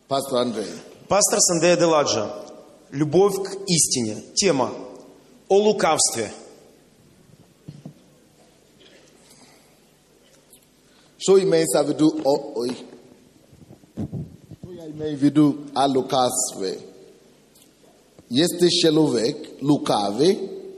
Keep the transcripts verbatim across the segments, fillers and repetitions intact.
Pastor Andrei. Пастор Сандея Деладжа. Любовь к истине. Тема о лукавстве. Що іметься в виду ой? Що я имею в виду о лукавстве? Если человек лукавый,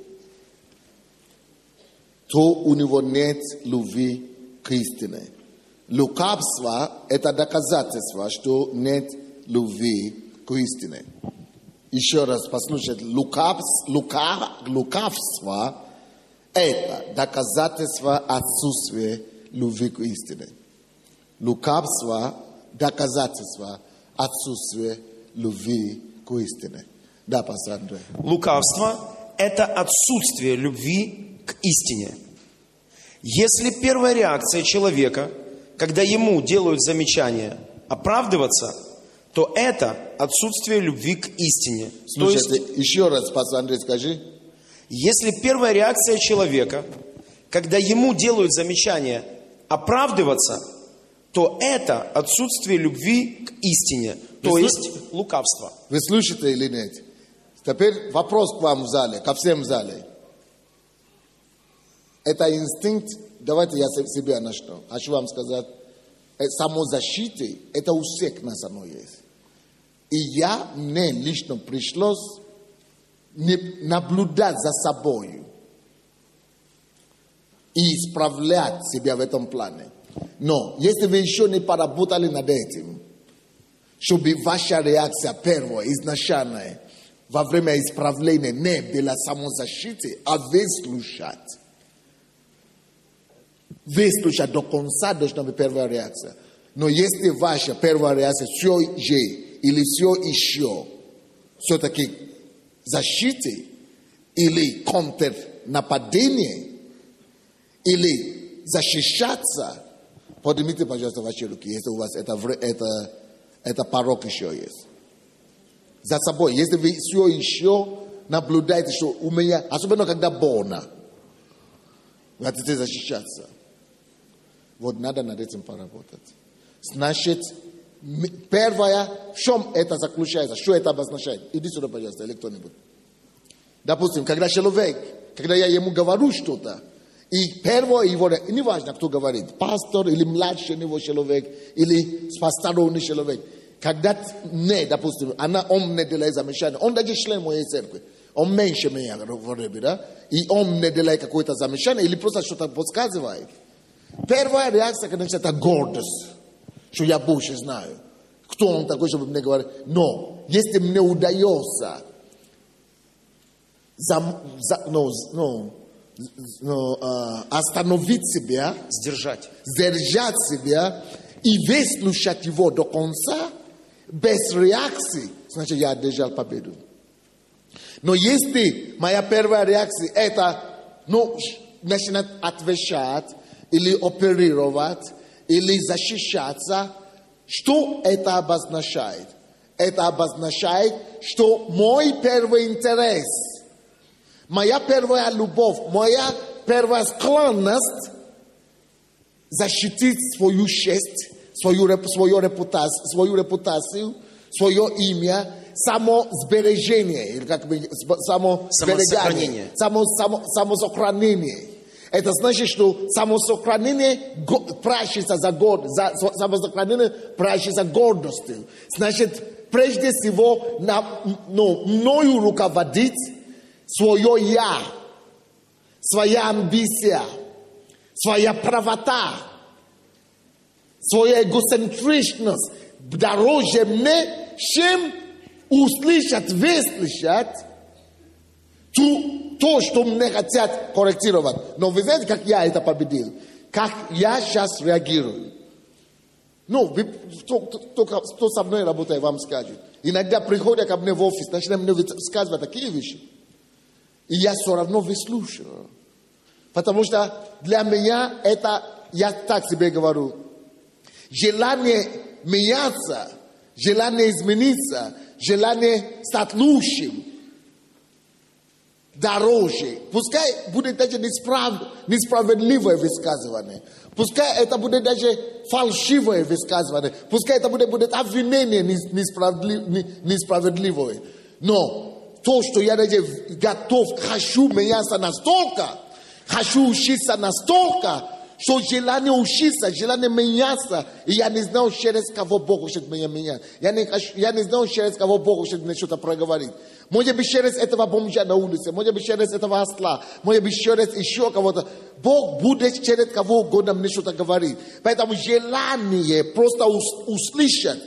то у него нет любви к истине. Лукавство – это доказательство, что нет любви к истине. Еще раз послушайте. Лукавство, лука, лукавство – это доказательство отсутствия любви к истине. Лукавство – доказательство отсутствия любви к истине. Да, пастор Андрей. Лукавство – это отсутствие любви к истине. Если первая реакция человека, когда ему делают замечание, оправдываться, то это отсутствие любви к истине. Слушайте, То есть, еще раз, пастор Андрей, скажи. если первая реакция человека, когда ему делают замечание, оправдываться, то это отсутствие любви к истине, то Вы есть лукавство. Вы слышите или нет? Теперь вопрос к вам в зале, ко всем в зале. Это инстинкт, давайте я себя начну. Хочу вам сказать, самозащита, это у всех нас оно есть. И я, мне лично пришлось наблюдать за собой и исправлять себя в этом плане. Но если вы еще не поработали над этим, чтобы ваша реакция первая, изначальная, во время исправления не была самозащиты, а выслушать. Выслушать до конца должна быть первая реакция. Но если ваша первая реакция все же или все еще все-таки защиты или контрнападение или защищаться, поднимите, пожалуйста, ваши руки, если у вас это, это, это порок еще есть. За собой. Если вы все еще наблюдаете, что у меня, особенно когда больно, вы хотите защищаться. Вот надо над этим поработать. Значит, первое, в чем это заключается, что это обозначает? Иди сюда, пожалуйста, или кто-нибудь. Допустим, когда человек, когда я ему говорю что-то, и первое его, неважно, кто говорит, пастор или младший него человек, или посторонний человек, когда мне, допустим, она, он мне делает замечание, он даже член моей церкви, он меньше меня вроде, да, и он мне делает какое-то замечание, или просто что-то подсказывает. Первая реакция, конечно, это гордость, что я больше знаю. Кто он такой, чтобы мне говорить? Но, если мне удается за, за, no, no, no, uh, остановить себя, Сдержать. сдержать себя и выслушать его до конца, без реакции, значит, я одержал победу. Но если моя первая реакция это, ну, начинать отвечать, или оперировать, или защищаться, что это обозначает? Это обозначает, что мой первый интерес, моя первая любовь, моя первая склонность защитить свою честь, свою, свою, репутацию, свою репутацию, свое имя, самосбережение, или как бы самосберегание, само, само, самосохранение. Это значит, что самосохранение прячется за гордостью, за, самосохранение прячется гордостью. Значит, прежде всего, на, ну, мною руководит свое «я», своя амбиция, своя правота, своя эгоцентричность дороже мне, чем услышать, выслушать ту то, что мне хотят корректировать. Но вы знаете, как я это победил? Как я сейчас реагирую? Ну, вы, кто, кто, кто со мной работает, вам скажет. Иногда приходят ко мне в офис, начинают мне сказывать такие вещи. И я все равно выслушиваю. Потому что для меня это, я так себе говорю, желание меняться, желание измениться, желание стать лучшим, дороже. Пускай будет даже несправ... несправедливое высказывание. Пускай это будет даже фальшивое высказывание. Пускай это будет, будет обвинение несправедлив... несправедливое. Но то, что я даже готов, хочу меняться настолько, хочу учиться настолько, что желание учиться, желание меняться, и я не знаю, через кого Бог хочет меня менять. Я не, я не знаю, через кого Бог хочет мне что-то проговорить. Может быть, через этого бомжа на улице, может быть, через этого осла, может быть, через еще кого-то. Бог будет через кого угодно мне что-то говорить. Поэтому желание просто услышать,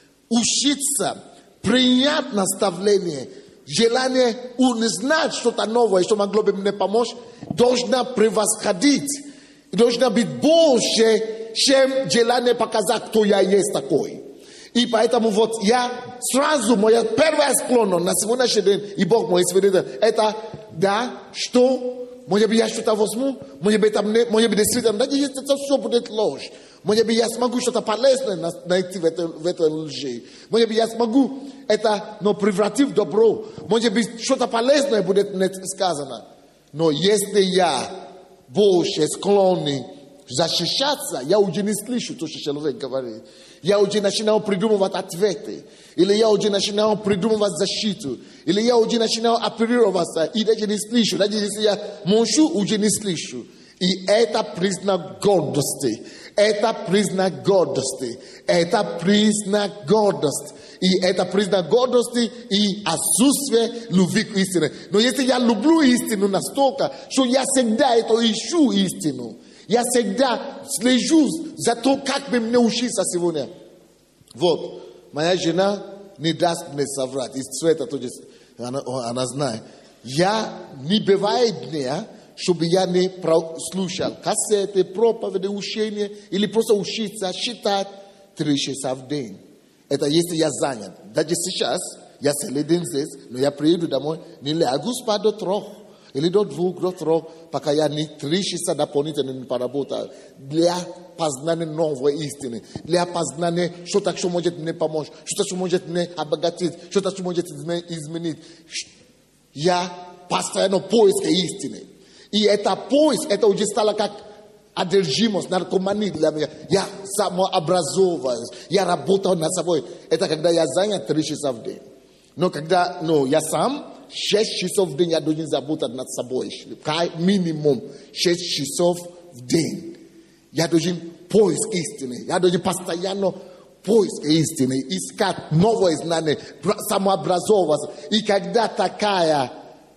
учиться, принять наставление, желание узнать что-то новое, что могло бы мне помочь, должно превосходить. Должно быть больше, чем желание показать, кто я есть такой. И поэтому вот я сразу, моя первая склонность на сегодняшний день, и Бог мой свидетель, это, да, что, может быть, я что-то возьму, может быть, там, может быть, действительно, да, если это все будет ложь. Может быть, я смогу что-то полезное найти в этой, в этой лжи. Может быть, я смогу это, но превратить в добро. Может быть, что-то полезное будет сказано. Но если я больше склонны защищаться, я уже не слышу то, что человек говорит. Я уже начинаю придумывать ответы. Или я уже начинаю придумывать защиту. Или я уже начинаю оперироваться. И даже не слышу. Даже если я молчу, уже не слышу. И это признак гордости. Это признак гордости. Это признак гордости. И это признак гордости и отсутствие любви к истине. Но если я люблю истину настолько, что я всегда это ищу истину. Я всегда слежу за то, как бы мне учиться сегодня. Вот, моя жена не даст мне соврать. И Света тоже, она, она знает. Я не бывает дня, чтобы я не слушал кассеты, проповеди, учения, или просто учиться считать три часа в день. Это если я занят. Даже сейчас, я целый день здесь, но я приеду домой, не лягу спать до трех, или до двух, до трех, пока я не три часа дополнительно не поработал. Для познания новой истины, для познания что-то, что может мне помочь, что-то, что может мне обогатить, что-то, что может изменить. Я постоянно в поиске истины. И это поиск, это уже стало как одержимость, наркомания для меня. Я самообразовываюсь, я работаю над собой. Это когда я занят три часа в день. Но когда ну, я сам, шесть часов в день я должен заботиться над собой. Минимум шесть часов в день. Я должен поиск истины. Я должен постоянно поиск истины, искать новое знание, самообразовываться. И когда такая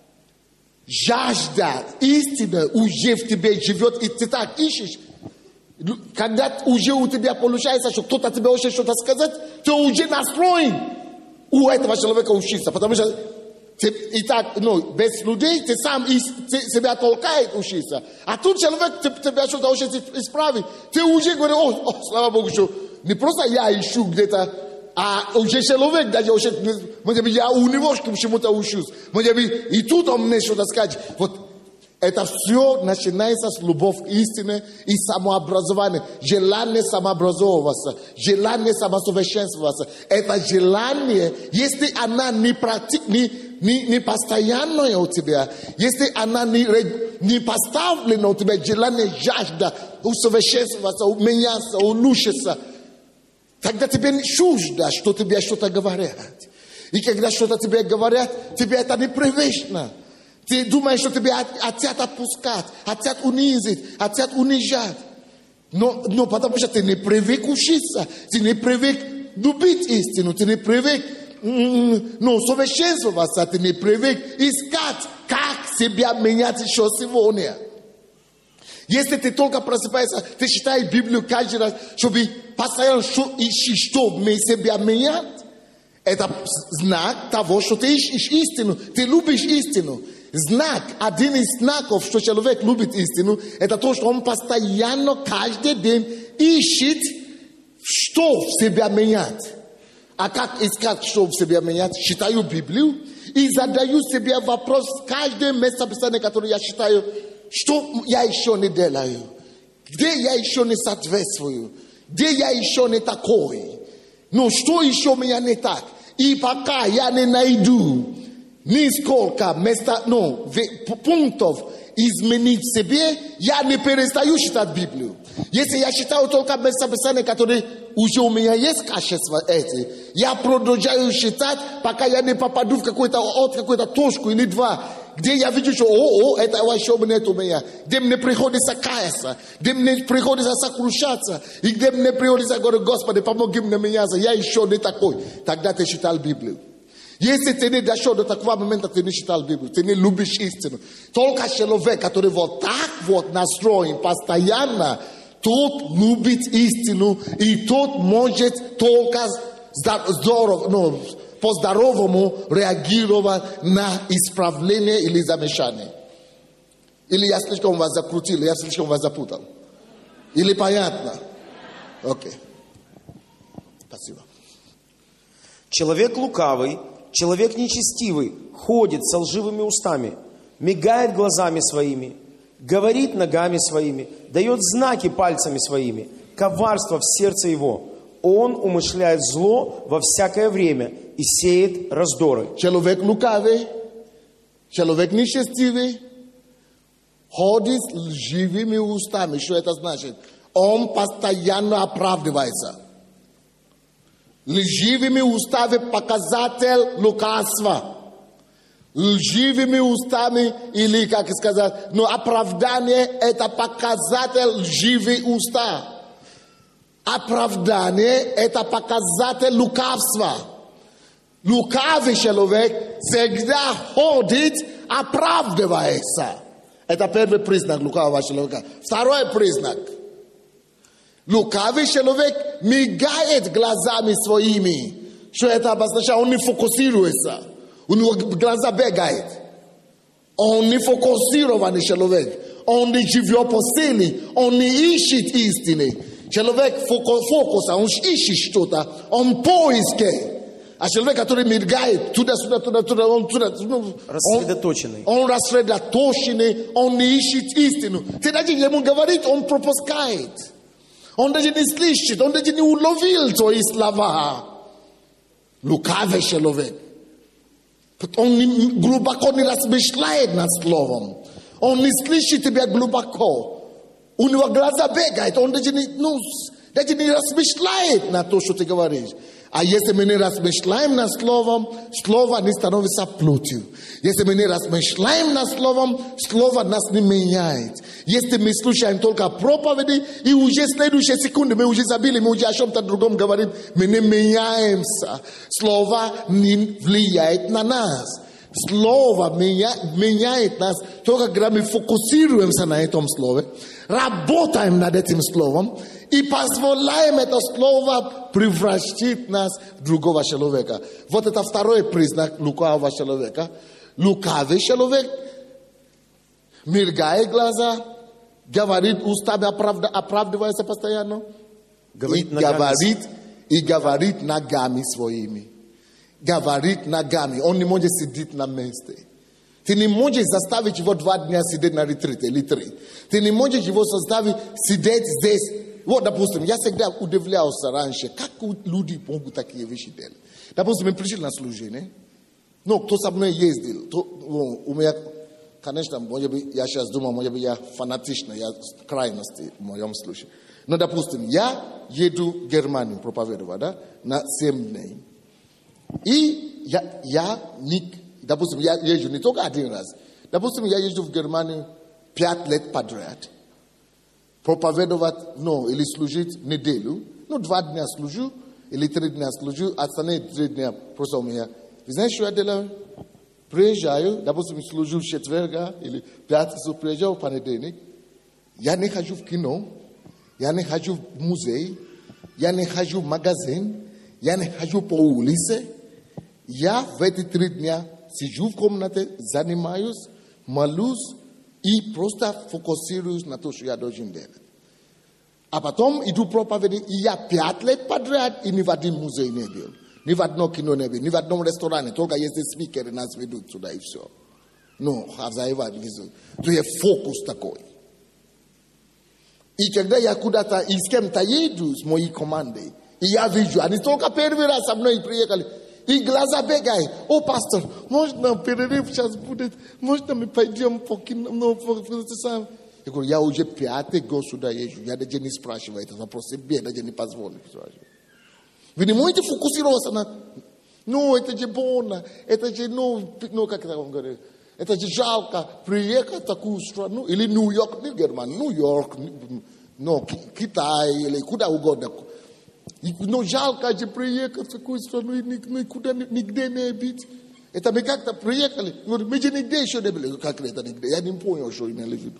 жажда истины уже в тебе живет, и ты так ищешь. Когда уже у тебя получается, что кто-то тебе хочет что-то сказать, ты уже настроен у этого человека учиться. Потому что ты, и так, ну, без людей ты сам и, ты, себя толкает учиться. А тут человек тебя что-то хочет исправить. Ты уже говоришь, о, о, слава Богу, что не просто я ищу где-то, а уже человек даже, может быть, я у него чему-то учусь. Может быть, и тут он мне что-то скажет. Вот это все начинается с любовь к истине и самообразования. Желание самообразовываться, желание самосовершенствоваться. Это желание, если она не, практи... не, не, не постоянная у тебя, если она не, не поставлена у тебя, желание, жажда усовершенствоваться, меняться, улучшиться, тогда тебе не чуждо, что тебе что-то говорят. И когда что-то тебе говорят, тебе это непривычно. Ты думаешь, что тебя хотят отпускать, хотят унизить, хотят унижать. Но, но потому что ты не привык учиться, ты не привык любить истину, ты не привык ну, совершенствоваться, ты не привык искать, как себя менять еще сегодня. Если ты только просыпаешься, ты читаешь Библию каждый раз, чтобы постоянно ищешь, чтобы себя менять. Это знак того, что ты ищешь истину, ты любишь истину. Знак, один из знаков, что человек любит истину, это то, что он постоянно каждый день ищет, что в себя менять. А как искать, что в себя менять? Читаю Библию и задаю себе вопрос, каждое местописание, которое я читаю, что я еще не делаю, где я еще не соответствую, где я еще не такой, ну что еще у меня не так. И пока я не найду нисколько места, ну, пунктов изменить себе, я не перестаю читать Библию. Если я читаю только местописания, которые уже у меня есть качества эти, я продолжаю читать, пока я не попаду в какую-то от какую-то точку или два, где я вижу, что о, о, это вообще нет у меня, где мне приходится каяться, где мне приходится сокрушаться, и где мне приходится говорить: Господи, помоги мне меняться, я еще не такой. Тогда ты читал Библию. Если ты не дошел до такого момента, ты не читал Библию, ты не любишь истину. Только человек, который вот так вот настроен постоянно, тот любит истину, и тот может только здорово, ну, по-здоровому реагировать на исправление или замешание. Или я слишком вас закрутил, или я слишком вас запутал. Или понятно? Окей. Спасибо. Человек лукавый, человек нечестивый ходит со лживыми устами, мигает глазами своими, говорит ногами своими, дает знаки пальцами своими, коварство в сердце его. Он умышляет зло во всякое время и сеет раздоры. Человек лукавый, человек нечестивый ходит с лживыми устами. Что это значит? Он постоянно оправдывается. Лживыми устами показатель лукавства. Лживыми устами, или, как сказать, но оправдание – это показатель лживые уста. Оправдание – это показатель лукавства. Лукавый человек всегда ходит, оправдывается. Это первый признак лукавого человека. Второй признак. Лукавый человек мигает глазами своими. Что это обозначает? Он не фокусируется. У него глаза бегают. Он не фокусированный человек. Он не живет по силе. Он не ищет истины. Человек фокуса, он ищет что-то. Он поиске. А человек, который мигает туда-сюда, туда-туда, он туда. Рассредоточенный. Он, он рассредоточенный. Он не ищет истину. Ты даже ему говорит, он пропускает. Он даже не слышит. Он даже не уловил твои слова. Лукавый человек. Он не, глубоко не размышляет над словом. Он не слышит тебя глубоко. У него глаза бегают. Он даже не, ну, даже не размышляет на то, что ты говоришь. А если мы не размышляем над словом, слово не становится плотью. Если мы не размышляем над словом, слово нас не меняет. Если мы слушаем только проповеди, и уже следующие секунды мы уже забили, мы уже о чем-то другом говорим, мы не меняемся. Слово не влияет на нас. Слово меня, меняет нас только когда мы фокусируемся на этом слове, работаем над этим словом и позволяем это слово превратить нас в другого человека. Вот это второй признак лукавого человека. Лукавый человек моргает глаза, говорит устами, оправда, оправдывается постоянно, говорит и, говорит, и говорит ногами своими. Говорит ногами. Он не может сидеть на месте. Ты не можешь заставить его два дня сидеть на ретрите или три. Ты не можешь его заставить сидеть здесь. Вот, допустим, я всегда удивлялся раньше, как люди могут такие вещи делать. Допустим, мы пришли на служение. Ну, кто со мной ездил, то, ну, у меня, конечно, может быть, я сейчас думаю, может быть, я фанатичный, я в крайности в моем случае. Но, допустим, я еду в Германию проповедовать, да, на семь дней. И я, я не, допустим, я езжу не только один раз. Допустим, я езжу в Германию пять лет подряд. Проповедовать, ну, или служить неделю. Ну, два дня служу, или три дня служу, остальные три дня просто у меня. Вы знаете, что я делаю? Приезжаю, допустим, служу в четверг, или пятницу, приезжаю в понедельник. Я не хожу в кино, я не хожу в музей, я не хожу в магазин, я не хожу по улице. Я в эти три дня сижу в комнате, занимаюсь, молюсь и просто фокусируюсь на то, что я должен делать. А потом иду проповедовать, и я пять лет подряд, и ни в один музей не был, ни в одно кино не был, ни в одном ресторане, только если спикеры нас ведут туда и все. Ну, хозяева везут. То есть фокус такой. И когда я куда-то и с кем-то еду, с моей командой, и я вижу, они только первый раз со мной приехали, И глаза бегают. О, пастор, можно перерыв сейчас будет? Можно мы пойдем по кино? Ну, сам. Я говорю, я уже пятый год сюда езжу. Я даже не спрашиваю этот вопрос. Себе даже не позволю. Вы не можете фокусироваться на... Ну, это же больно. Это же, ну, ну как это он говорит? Это же жалко приехать в такую страну. Или Нью-Йорк, не Германия, Нью-Йорк, ну, Китай, или куда угодно. Но жалко же приехать в такую страну и никуда, нигде не быть. Это мы как-то приехали. Мы же нигде еще не были. Как это нигде? Я не понял, что имели в виду.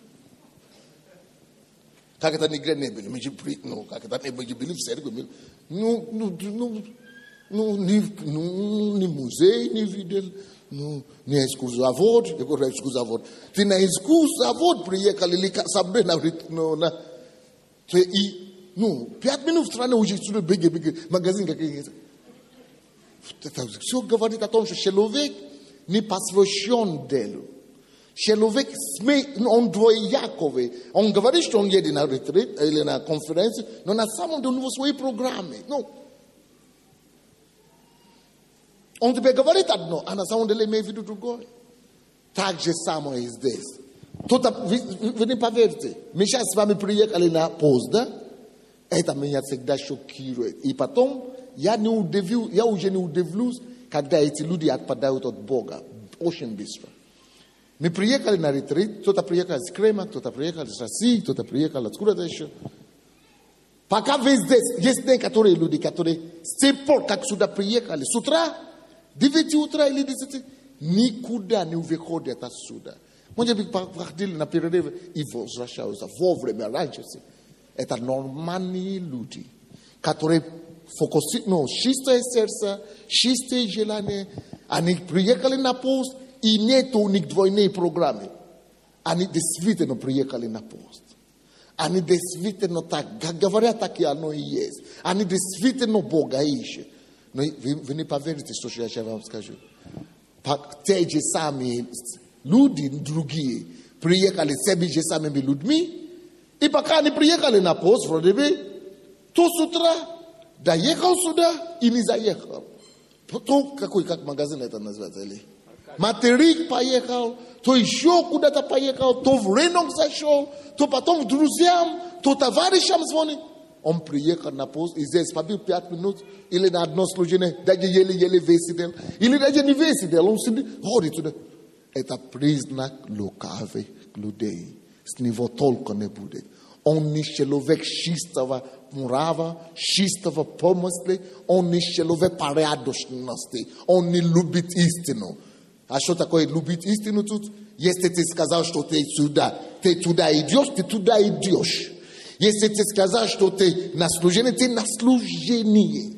Как это нигде не были? Мы же, ну, как это не были в церкви. Ну, ну, ну, ну, ни, ну, ни музей не видел, ну, ни экскурсовод. Я говорю, экскурсовод. Ты на экскурсовод приехали, или собрали на, ну, на, и, ну, пять минут в стране уже сюда беги-беги, магазин какие-то. Это все говорит о том, что человек не посвящен делу. Человек, он двояковый. Он говорит, что он едет на ретрит или на конференцию, но на самом деле у него свои программы. Ну, он тебе говорит одно, а на самом деле имеет в виду другое. Так же самое и здесь. Вы, вы не поверите, мы сейчас с вами приехали на пост, да? Это меня всегда шокирует. И потом я, не удивлю, я уже не удивлюсь, когда эти люди отпадают от Бога. Очень быстро. Мы приехали на ретрит, кто-то приехал из Крыма, кто-то приехал из России, кто-то приехал откуда-то еще. Пока вы здесь, есть некоторые люди, которые с тех пор, как сюда приехали, с утра, девять утра или десять, никуда не выходят отсюда. Может быть, походили на перерыв и возвращаются вовремя, раньше. Это нормальные люди, которые фокусируют, ну, чистое сердце, чистое желание. Они приехали на пост, и нет у них двойные программы. Они действительно приехали на пост. Они действительно так, говорят, так и оно и есть. Они действительно Бога ищут. Но вы, вы не поверите, что я сейчас вам скажу. Те же самые люди, другие, приехали с теми же самыми людьми, и пока они приехали на пост, вроде бы, то с утра доехал сюда и не заехал. То какой, как магазин это называется, или? Материк поехал, то еще куда-то поехал, то в рынок зашел, то потом к друзьям, то товарищам звонит. Он приехал на пост и здесь побил пять минут, или на одно служение, даже еле-еле весь сидел, или даже не весь сидел, он сидит, ходит туда. Это признак лукавых людей. С него толку не будет. Он не человек чистого мрава, чистого помысли, он не человек порядочности, он не любит истину. А что такое любить истину тут? Если ты сказал, что ты сюда, ты туда идешь, ты туда идешь. Если ты сказал, что ты на служении, ты на служении.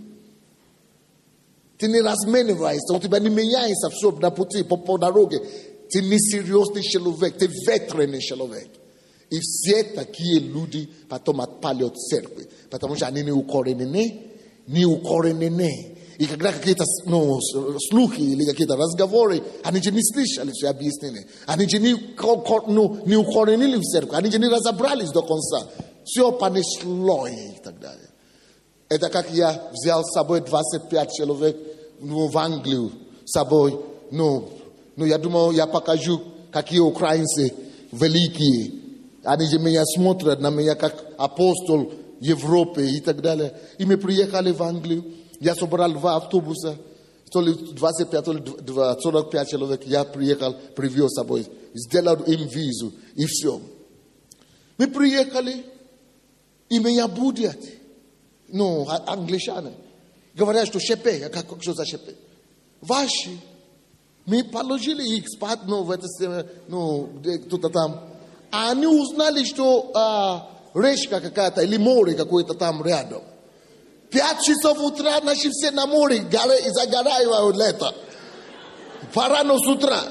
Ты не размениваешься, у тебя не меняется все на пути, по, по дороге. Ты не серьезный человек, ты ветреный человек. И все такие люди потом отпали от церкви, потому что они не укоренены, не укоренены. И когда какие-то, ну, слухи или какие-то разговоры, они же не слышали все объяснения. Они же не, ну, не укоренили в церкви, они же не разобрались до конца. Все понесло и так далее. Это как я взял с собой двадцать пять человек, ну, в Англию с собой. Ну, ну, я думал, я покажу, какие украинцы великие. Они же меня смотрят на меня как апостол Европы и так далее. И мы приехали в Англию. Я собрал два автобуса, то ли двадцать пять, то ли сорок пять человек. Я приехал, привез с собой, сделал им визу и все. Мы приехали, и меня будут, ну, англичане. Говорят, что ШП, как что за ШП? Ваши. Мы положили их спать, ну, в это, ну, кто-то там. А они узнали, что а, речка какая-то или море какое-то там рядом. Пять часов утра, наши все на море, загорают лето. Пора с утра.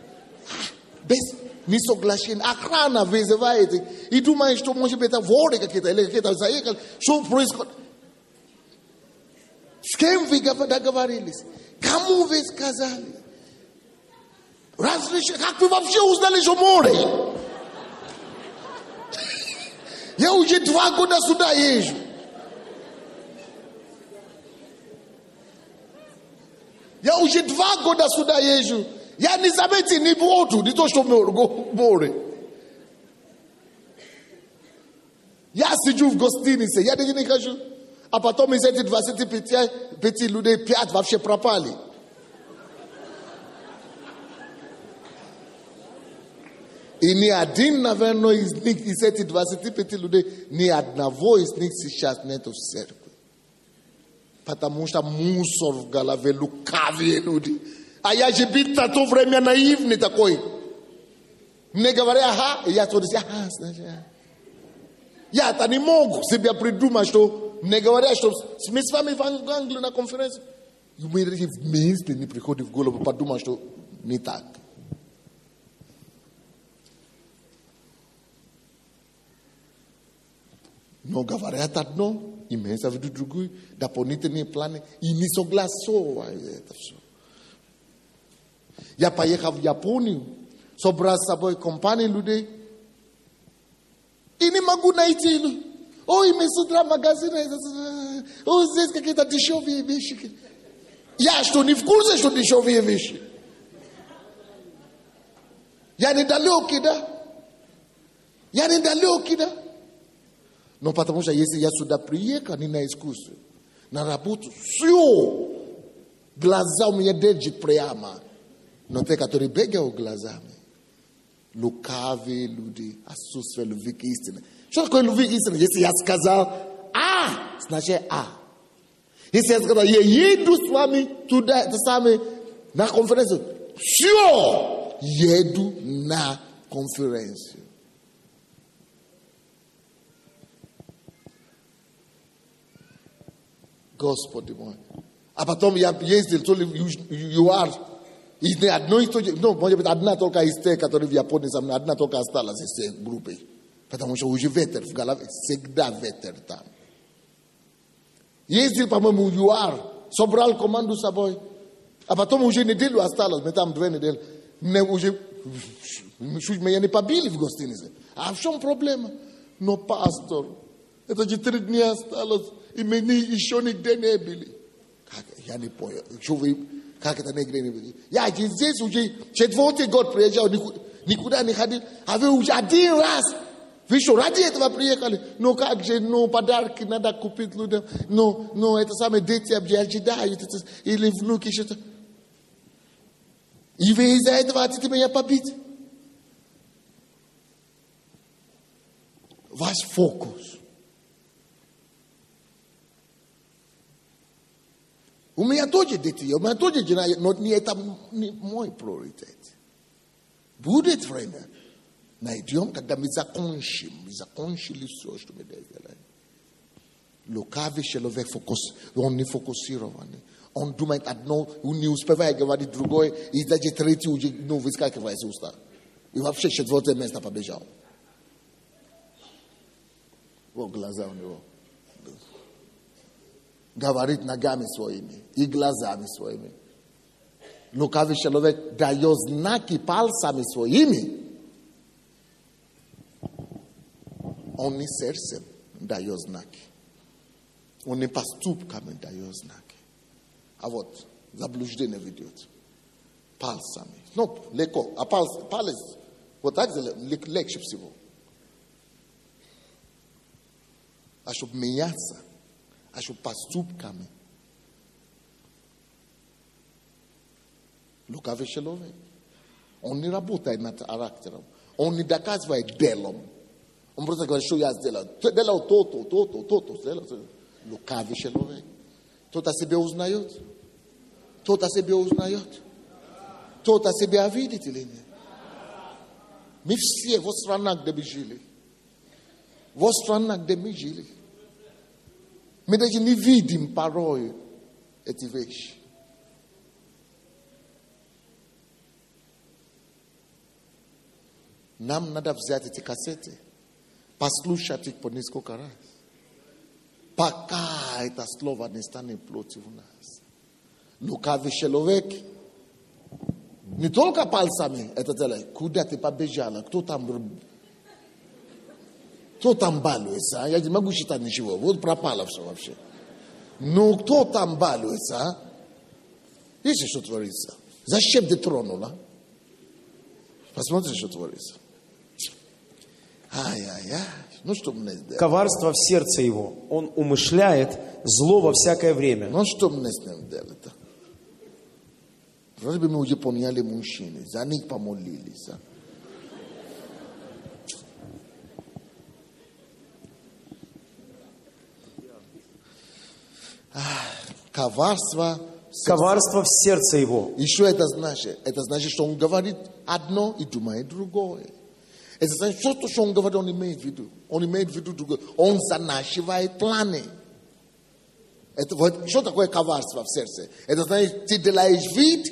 Без несоглашения. Охрана вызывает. И думает, что может быть это воры какие-то, или какие-то заехали. Что происходит? С кем вы договорились? Кому вы сказали? Разрешите. Как вы вообще узнали, что море? Я уже два года сюда езжу. Я уже два года сюда езжу. Я не заметил ни воду, не то, что море. Я сижу в гостинице, я не хожу. А потом из этих двадцати пяти людей пять вообще пропали. И ни один, наверное, из них, из этих двадцати пяти людей, ни одного из них сейчас нету в церкви. Потому что мусор в голове, лукавые люди. А я же был в то время наивный такой. Мне говорят, ага, и я тоже говорю, ага, значит. Я-то не могу себе придумать, что мне говорят, что мы с вами в Англии на конференции. И мне вместе не приходит в голову подумать, что не так. Но говорят одно, имеется в виду другое, дополнительные планы, и не согласовывают это все. Я поехал в Японию, собрал с собой компанию людей, и не могу найти. Ой, мы с утра в магазине, о, здесь какие-то дешевые вещи. Я что, не в курсе, что дешевые вещи? Я недалекий, да? Я недалекий, да? Но потому что если я сюда приехал, не на искусство, на работу, все, глаза у меня держат прямо. Но те, которые бегают глазами, лукавые люди, отсутствие любви к истине. Что такое любви к истине? Если я сказал А, значит А. Если я сказал, я еду с вами туда, это самое, на конференцию, все, еду на конференцию. Господи мой. А потом я ездил, то ли ЮАР. И не одной, ну, может быть, одна только из тех, которые в Японии со мной, одна только осталась из этой группы. Потому что уже ветер в голове, всегда ветер там. Ездил, по-моему, в ЮАР, собрал команду с собой. А потом уже неделю осталось, мы там две недели. Мне уже, меня не побили в гостинице. А в чем проблема? Но пастор, это же три дня осталось. И меня еще нигде не были. Как? Я не понял. Что вы, как это нигде не были? Я здесь уже четвертый год приезжал, никуда не ходил. А вы уже один раз. Вы что, ради этого приехали? Ну как же, ну подарки надо купить людям. Ну, ну это самое дети ожидают. Или внуки что-то. И вы из-за этого хотите меня побить? Ваш фокус. У меня тоже дети, у меня тоже жена, но не это не мой приоритет. Будет время, найдем, когда мы закончим, мы закончили все, что мы делаем. Лукавый человек фокус, он не фокусирован. Он думает одно, он не успевает говорить другое, и даже третий уже, ну, выскакивает из уста. И вообще четвертое место побежал. Вот глаза у него. Говорит ногами своими и глазами своими. Лукавый человек дает знаки пальцами своими. Он не сердцем дает знаки. Он не поступками дает знаки. А вот заблуждение ведет. Пальцами. Ну, легко. А палец, палец вот так легче всего. А чтобы меняться, а чтобы поступками. Лукавый человек. Он не работает над характером. Он не доказывает делом. Он просто говорит, что я сделал. Делал то-то, то-то, то-то, сделал. Лукавый человек. Тот о себе узнает. Тот о себе узнает. Тот о себе видит или нет. Мы все в странах, где мы жили. В странах, где мы жили. Мы даже не видим порой эти вещи. Нам надо взять эти кассеты, послушать их по несколько раз. Пока это слово не станет против нас. Лукавый человек не только пальцами это делает. Куда ты побежала? Кто там? Кто там балуется? Я не могу считать ничего. Вот пропало все вообще. Ну, кто там балуется? Видите, что творится? Зачем ты тронула? Посмотри, что творится. Ай-яй-яй. Ну, что мне сделать? Коварство в сердце его. Он умышляет зло во всякое время. Ну, что мне с ним делать-то? Вроде бы мы уже поняли мужчины. За них помолились. А? Коварство. Коварство в сердце его. И что это значит? Это значит, что он говорит одно и думает другое. Это значит, что то, что он говорит, он имеет в виду. Он имеет в виду другое. Он занашивает планы. Это, вот, что такое коварство в сердце? Это значит, ты делаешь вид,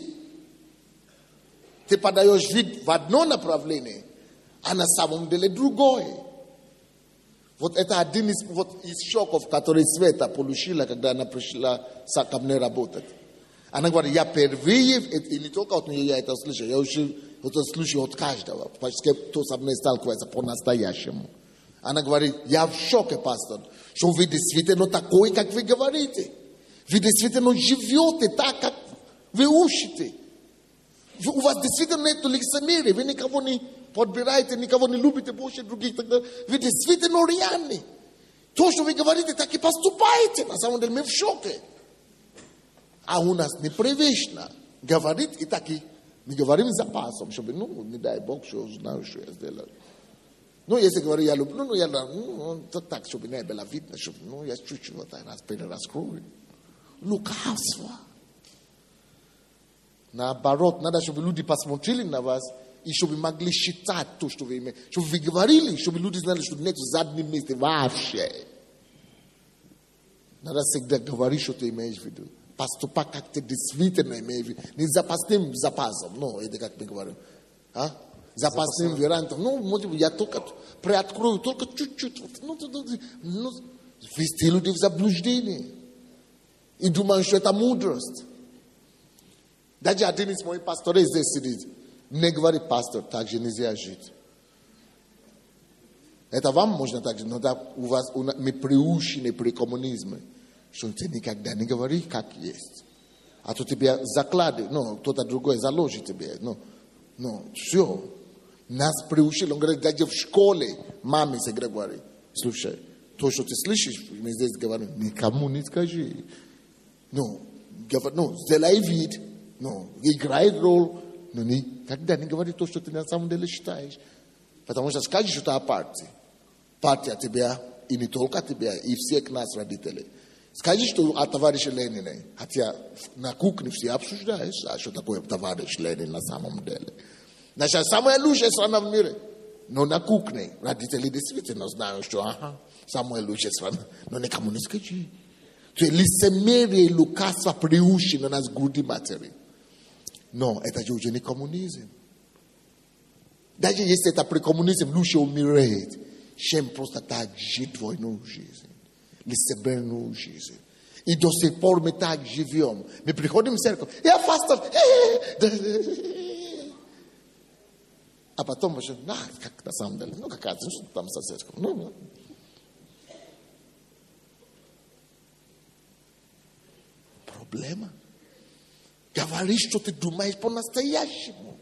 ты подаешь вид в одно направление, а на самом деле другое. Вот это один из, вот, из шоков, которые Света получила, когда она пришла ко мне работать. Она говорит, я впервые, и не только от нее я это слышал, я уже это слышу от каждого, потому что кто со мной сталкивается по-настоящему. Она говорит, я в шоке, пастор, что вы действительно такой, как вы говорите. Вы действительно живете так, как вы учите. У вас действительно нет лицемерия, вы никого не подбираете, никого не любите больше других. Тогда вы действительно реальны. То, что вы говорите, так и поступаете. На самом деле мы в шоке. А у нас непривычно говорить и так и мы говорим с запасом, чтобы, ну, не дай Бог, что я знаю, что я сделал. Ну, если говорю, я люблю, ну, я, ну, то так, чтобы не было видно, чтобы, ну, я чуть-чуть вот раз перераскрою. Лукавство. Наоборот, надо, чтобы люди посмотрели на вас, и чтобы могли считать то, что вы имеете. Чтобы вы говорили, чтобы люди знали, что нет заднего места вообще. Надо всегда говорить, что ты имеешь в виду. Поступать, как ты действительно имеешь в виду. Не запасным запасом. Ну, это как мы говорим. А? Запасным вариантом. Ну, может быть, я только приоткрою, только чуть-чуть. Ну, ну, ну, ввести людей в заблуждение. И думаю, что это мудрость. Даже один из моих пасторов здесь сидит. Мне говорит, пастор, так же нельзя жить. Это вам можно так же, но да, у вас, у, мы приучены при коммунизме, что ты никогда не говори, как есть. А то тебе закладывают, ну, кто-то другой заложит тебе. Ну, ну, все. Нас приучили, он говорит, даже в школе маме всегда говорит, слушай, то, что ты слышишь, мы здесь говорим, никому не скажи. Ну, говор, ну сделай вид, ну, играй роль, но никогда не говори то, что ты на самом деле считаешь. Потому что скажешь, что это партия. Партия тебя, и не только тебя, и всех нас, родителей. Скажи, что о товарище Ленине, хотя на кухне все обсуждают, а что такое товарищ Ленин на самом деле. Наша самая лучшая страна в мире. Но на кухне родители действительно знают, что ага, самая лучшая страна. Но никому не скажи. То есть лицемерие и лукавство приучено нас к груди матери. Но это же уже не коммунизм. Даже если это при коммунизме, лучше умереть, чем просто так жить двойную жизнь. Лицемерную жизнь. И до сих пор мы так живем. Мы приходим в церковь. Я пастор. А потом уже, на, как на самом деле, ну какая-то, ну что там со церковью. Ну, ну. Проблема. Говори, что ты думаешь по-настоящему.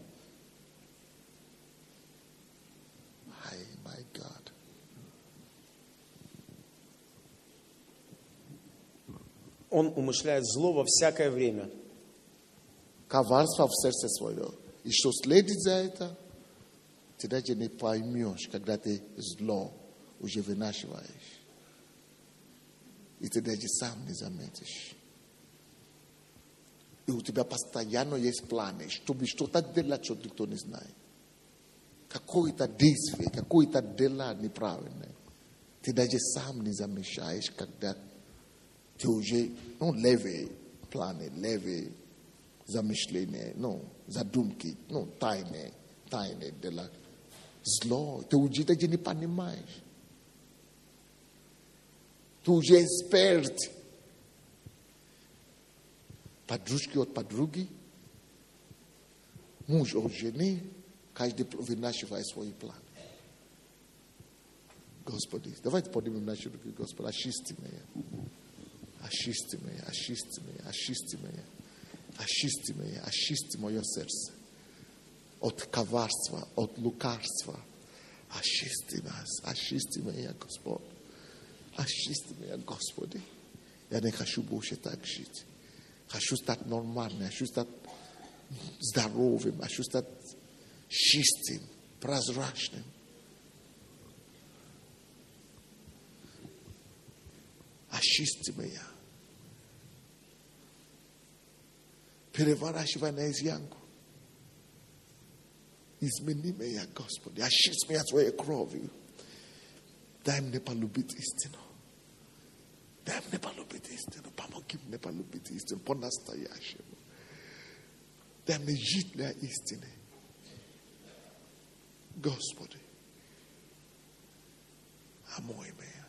Ай, май гад. Он умышляет зло во всякое время. Коварство в сердце своем. И что следит за это, ты даже не поймешь, когда ты зло уже вынашиваешь. И ты даже сам не заметишь. И у тебя постоянно есть планы, чтобы что-то делать, что никто не знает. Какое-то действие, какое-то дело неправильное. Ты даже сам не замечаешь, когда ты уже, ну, левые планы, левые замышления, ну, задумки, ну, тайные, тайные дела. Зло, ты уже даже не понимаешь. Ты уже эксперт. Подружки от подруги, муж от жены, каждый вынашивает свои планы. Господи, давайте поднимем наши руки, Господи, очисти меня. Очисти меня, очисти меня, очисти меня. Очисти меня, очисти мое сердце от коварства, от лукавства. Очисти нас, очисти меня, Господь. Очисти меня, Господи. Я не хочу больше так жить. Хочу стать нормальным, хочу стать здоровым, хочу стать чистым, прозрачным. Очисти меня. Переворачивай наизнанку. Измени меня, Господи. Очисти меня Твоей кровью. Дай мне полюбить истину. Дай мне полюбить истину. Помоги мне полюбить истину по-настоящему. Дай мне жить для истины. Господи, омой меня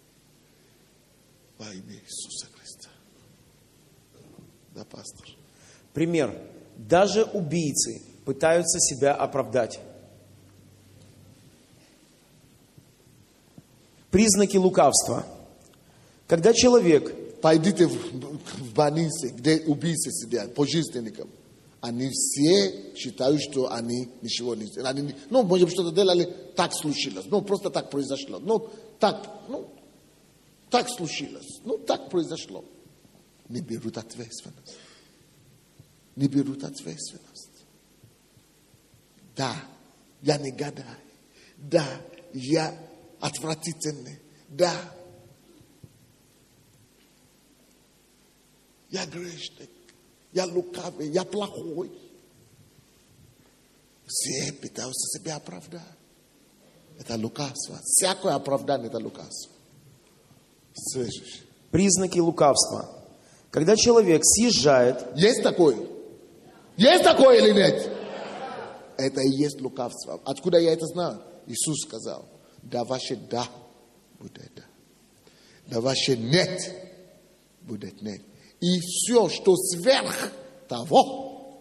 во имя Иисуса Христа. Да, пастор. Пример. Даже убийцы пытаются себя оправдать. Признаки лукавства. Когда человек... Пойдите в, в больницы, где убийцы сидят, пожизненникам. Они все считают, что они ничего не сделали. Ну, может быть, что-то делали, так случилось. Ну, просто так произошло. Ну, так, ну, так случилось. Ну, так произошло. Не берут ответственность. Не берут ответственность. Да, я негодяй. Да, я отвратительный. Да, я грешник. Я лукавый, я плохой. Все пытаются себя оправдать. Это лукавство. Всякое оправдание – это лукавство. Слышишь? Признаки лукавства. Когда человек съезжает... Есть такое? Есть такое или нет? Это и есть лукавство. Откуда я это знаю? Иисус сказал, да ваше да будет да. Да ваше нет будет нет. И все, что сверх того,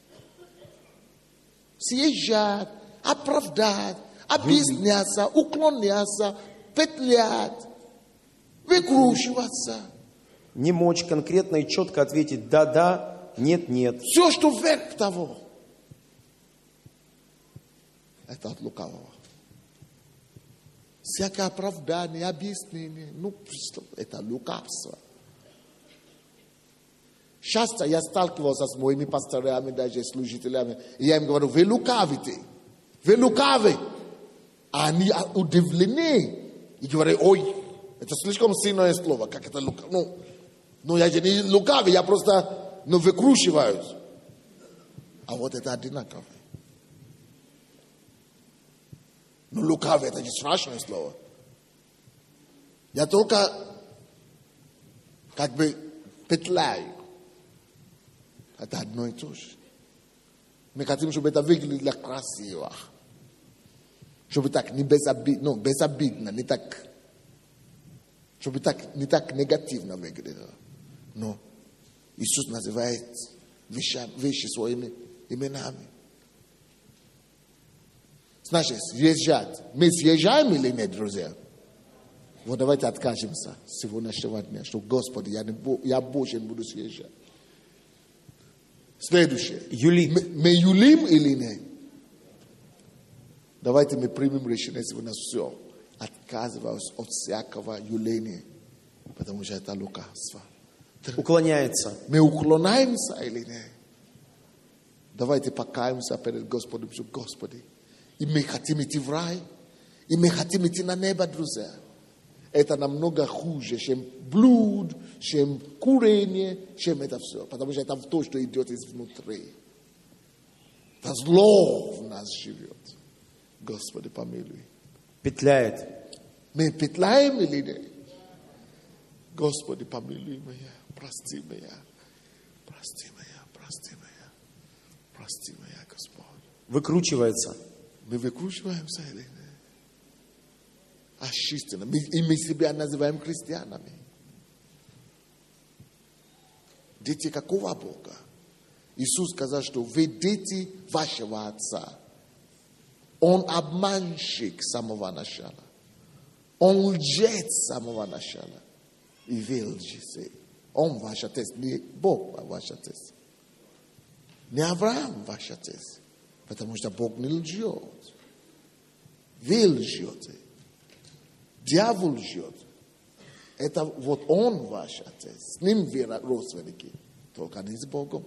съезжать, оправдать, объясняться, уклоняться, петлять, выкручиваться. Не мочь конкретно и четко ответить «да-да», «нет-нет». Все, что вверх того, это от лукавого. Всякое оправдание, объяснение, ну, это лукавство. Часто я сталкивался с моими пасторами, даже служителями, и я им говорю, вы лукавите, вы лукавы. А они удивлены. И говорят, ой, это слишком сильное слово, как это лукавый. Ну, ну, я же не лукавый, я просто, ну, выкручиваюсь. А вот это одинаково. Ну, лукавый, это не страшное слово. Я только, как бы, петляю. Это одно и то же. Мы хотим, чтобы это выглядело красиво. Чтобы так не безобидно, ну, безобидно, не так, чтобы так, не так негативно выглядело. Но Иисус называет вещи, вещи своими именами. Значит, съезжать. Мы съезжаем или нет, друзья? Вот давайте откажемся с сегодняшнего дня, что, Господи, я, не, я больше не буду съезжать. Следующее. Юлим. Мы, мы юлим или нет? Давайте мы примем решение сегодня все. Отказываюсь от всякого юления, потому что это лукавство. Уклоняется. Мы уклоняемся или нет? Давайте покаемся перед Господом, что, Господи, и мы хотим идти в рай, и мы хотим идти на небо, друзья. Это намного хуже, чем блуд, чем курение, чем это все. Потому что это то, что идет изнутри. Это зло в нас живет. Господи, помилуй. Петляет. Мы петляем или нет? Господи, помилуй меня, прости меня, прости меня, прости меня, прости меня, Господь. Выкручивается. Мы выкручиваемся или нет? Очисти нас. И мы себя называем христианами. Дети какого Бога? Иисус сказал, что вы дети вашего Отца. Он обманщик с самого начала. Он лжец с самого начала. И вы лжецы. Он ваш отец, не Бог ваш отец. Не Авраам ваш отец, потому что Бог не лжет. Вы лжете. Дьявол лжет. Это вот он ваш отец. С ним вы родственники. Только не с Богом.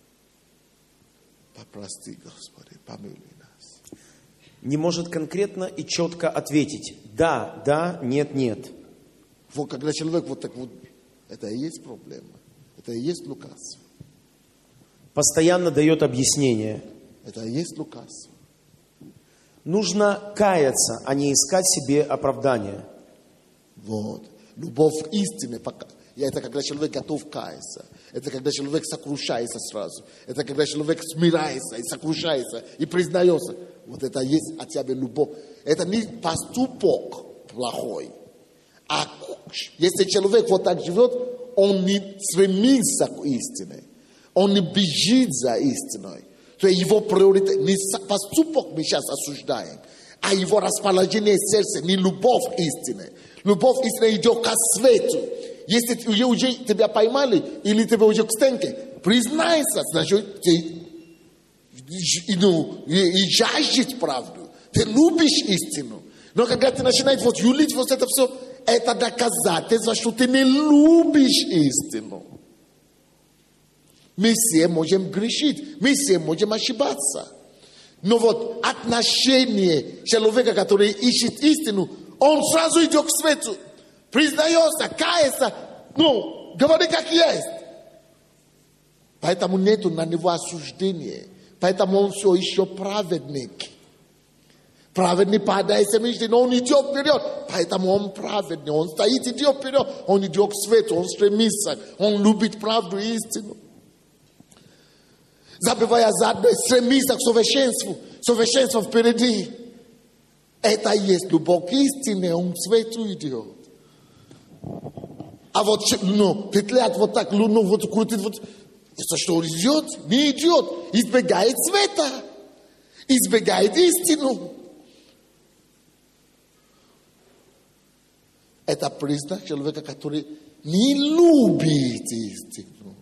Попрости, Господи, помилуй нас. Не может конкретно и четко ответить. Да, да, нет, нет. Вот когда человек вот так вот, это и есть проблема. Это и есть лукавство. Постоянно дает объяснение. Это и есть лукавство. Нужно каяться, а не искать себе оправдания. Вот. Любовь к истине. Это когда человек готов каяться. Это когда человек сокрушается сразу. Это когда человек смиряется и сокрушается и признается. Вот это есть от тебя любовь. Это не поступок плохой. А если человек вот так живет, он не стремится к истине. Он не бежит за истиной. То его приоритет, не поступок мы сейчас осуждаем, а его расположение сердца, не любовь к истине. Любовь к истине идет к свету. Если уже тебя поймали, или тебя уже к стенке, признайся, значит, ты ну, и жаждешь правду. Ты любишь истину. Но когда ты начинаешь вот юлить вот это все, это доказательство, что ты не любишь истину. Мы все можем грешить, мы все можем ошибаться. Но вот отношение человека, который ищет истину, он сразу идет к свету, признается, кается, ну, говори как есть. Поэтому нету на него осуждения. Поэтому он все еще праведник. Праведный падает семечки, но он идет вперед. Поэтому он праведный. Он стоит, идет вперед. Он идет к свету, он стремится. Он любит правду и истину. Забывая заодно, стремится к совершенству. Совершенство впереди. Это и есть любовь к истине. Он к свету идет. А вот, ну, петлять вот так, ну, вот крутит, вот. Это что, идет? Не идет. Избегает света. Избегает истину. Это признак человека, который не любит истину.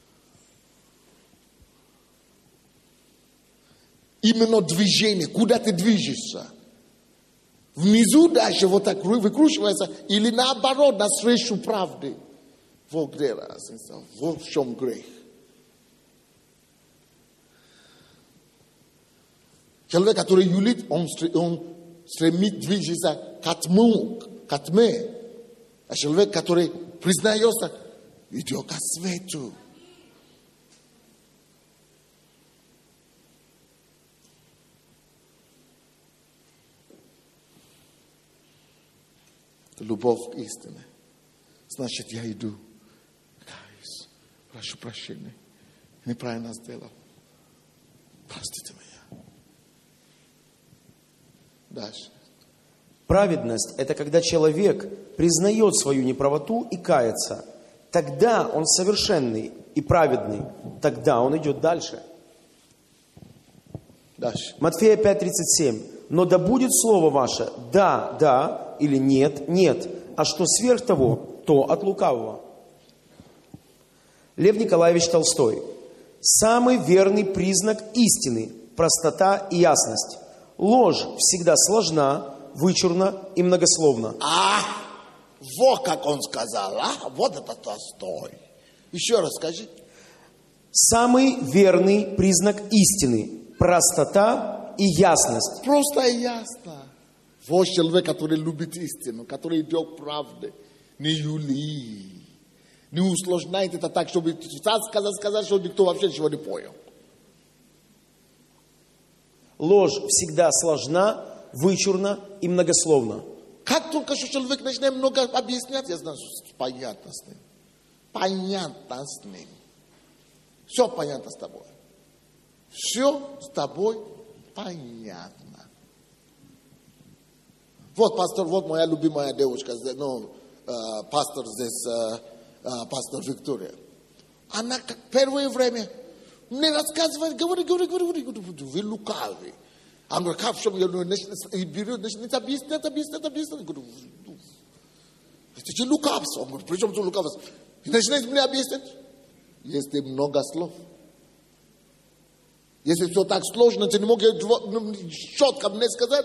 Именно движение, куда ты движешься. Внизу дальше вот так выкручивается, или наоборот, навстречу правды. Вот где разница, вот в чем грех. Человек, который юлит, он, он стремит движется к тьму, к тьме. А человек, который признается, идет к свету. Любовь к истине. Значит, я иду, каюсь, прошу прощения. Неправильно сделал. Простите меня. Дальше. Праведность – это когда человек признает свою неправоту и кается. Тогда он совершенный и праведный. Тогда он идет дальше. Дальше. Матфея пять тридцать семь. Но да будет слово ваше «да, да» или «нет, нет», а что сверх того, то от лукавого. Лев Николаевич Толстой. Самый верный признак истины – простота и ясность. Ложь всегда сложна, вычурна и многословна. А, вот как он сказал, а, вот это Толстой. Еще раз скажи. Самый верный признак истины – простота и ясность. Просто и ясно. Вот человек, который любит истину, который идет к правде. Не юли. Не усложняйте это так, чтобы сказать, сказать, что никто вообще ничего не понял. Ложь всегда сложна, вычурна и многословна. Как только что человек начинает много объяснять, я знаю, что понятно с ним. Понятно с ним. Все понятно с тобой. Все с тобой понятно. Вот пастор, вот моя любимая девушка, ну, э, пастор здесь, э, э, пастор Виктория. Она как первое время мне рассказывает, говорит, говорит, говорит, говорит, вы лукавы. Она говорит, как в чем я берет, начинает объяснять, объяснять, объяснять. Я говорю, это же лукавство. Он говорит, при чем тут лукавство? И начинает мне объяснять. Есть много слов. Если все так сложно, ты не мог четко мне сказать?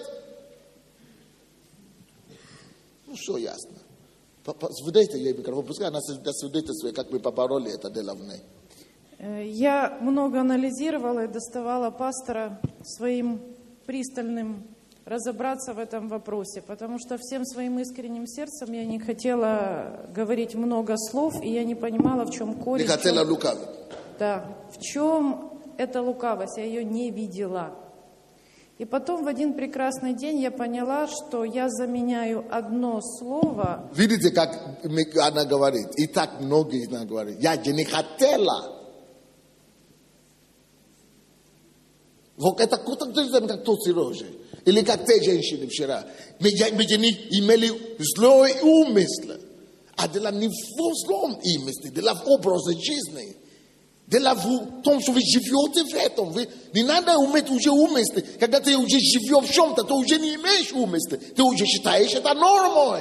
Ну, все ясно. Свидетельствуйте ей микрофон, пускай она свидетельствует, как мы побороли это дело в ней. Я много анализировала и доставала пастора своим пристальным разобраться в этом вопросе, потому что всем своим искренним сердцем я не хотела говорить много слов, и я не понимала, в чем корень. Не хотела лукавить. Да, в чем эта лукавость, я ее не видела. И потом в один прекрасный день я поняла, что я заменяю одно слово. Видите, как она говорит, и так многие она говорит, я же не хотела. Вот это как тот Сережа. Или как те женщины вчера. Мы же не имели злой умысл. А дело не в злом умысле, дело в образе жизни. Дело в том, что вы живете в этом. Вы, не надо уметь уже умыслы. Когда ты уже живешь в чем-то, ты уже не имеешь умыслы. Ты уже считаешь это нормой.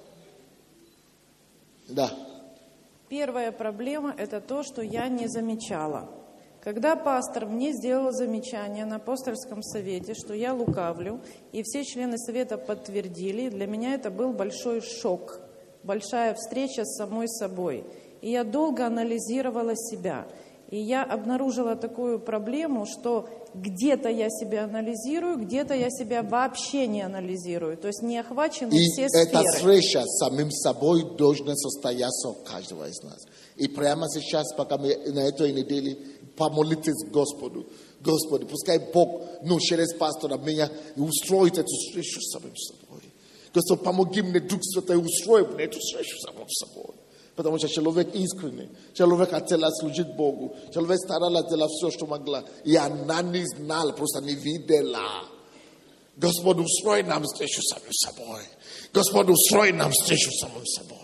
Да. Первая проблема – это то, что я не замечала. Когда пастор мне сделал замечание на апостольском совете, что я лукавлю, и все члены совета подтвердили, для меня это был большой шок, большая встреча с самой собой. И я долго анализировала себя. И я обнаружила такую проблему, что где-то я себя анализирую, где-то я себя вообще не анализирую. То есть не охвачены и все сферы. И эта встреча с самим собой должна состояться у каждого из нас. И прямо сейчас, пока мы на этой неделе, помолитесь Господу. Господи, пускай Бог, ну, через пастора меня устроит эту встречу с самим собой. Господи, помоги мне, Дух Святой, устроить мне эту встречу с самим собой. Потому что человек искренний, человек хотела служить Богу, человек старалась делать все, что могла. И она не знала, просто не видела. Господь, устрой нам встречу с самим собой. Господь, устрой нам встречу с самим собой.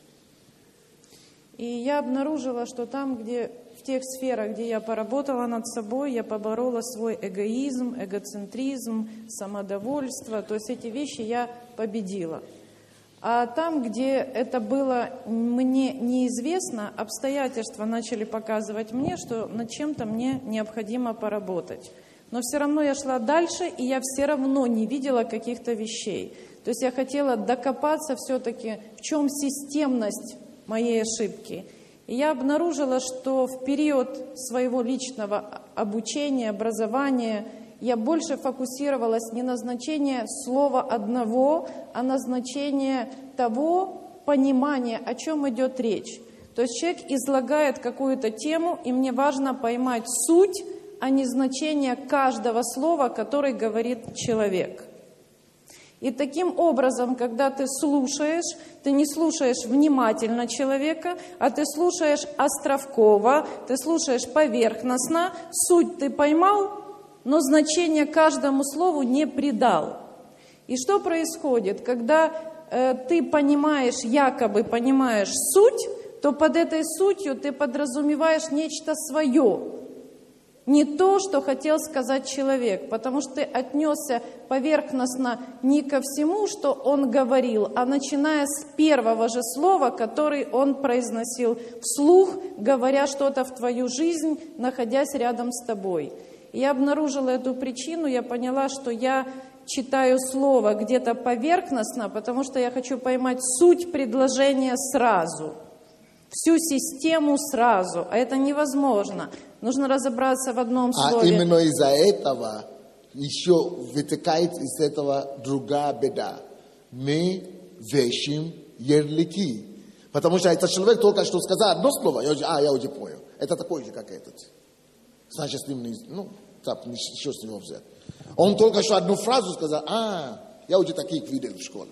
И я обнаружила, что там, где в тех сферах, где я поработала над собой, я поборола свой эгоизм, эгоцентризм, самодовольство. То есть эти вещи я победила. А там, где это было мне неизвестно, обстоятельства начали показывать мне, что над чем-то мне необходимо поработать. Но все равно я шла дальше, и я все равно не видела каких-то вещей. То есть я хотела докопаться все-таки, в чем системность моей ошибки. И я обнаружила, что в период своего личного обучения, образования я больше фокусировалась не на значении слова одного, а на значении того понимания, о чем идет речь. То есть человек излагает какую-то тему, и мне важно поймать суть, а не значение каждого слова, которое говорит человек. И таким образом, когда ты слушаешь, ты не слушаешь внимательно человека, а ты слушаешь островково, ты слушаешь поверхностно, суть ты поймал, но значение каждому слову не придал. И что происходит? Когда э, ты понимаешь, якобы понимаешь суть, то под этой сутью ты подразумеваешь нечто свое. Не то, что хотел сказать человек, потому что ты отнесся поверхностно не ко всему, что он говорил, а начиная с первого же слова, который он произносил вслух, говоря что-то в твою жизнь, находясь рядом с тобой. Я обнаружила эту причину, я поняла, что я читаю слово где-то поверхностно, потому что я хочу поймать суть предложения сразу, всю систему сразу, а это невозможно. Нужно разобраться в одном слове. А именно из-за этого еще вытекает из этого другая беда. Мы вешаем ярлыки. Потому что этот человек только что сказал одно слово, я уже, а, я уже понял. Это такой же, как этот. Значит, с ним не, ну, так, еще с него взять. Он только что одну фразу сказал, а, я уже таких видел в школе.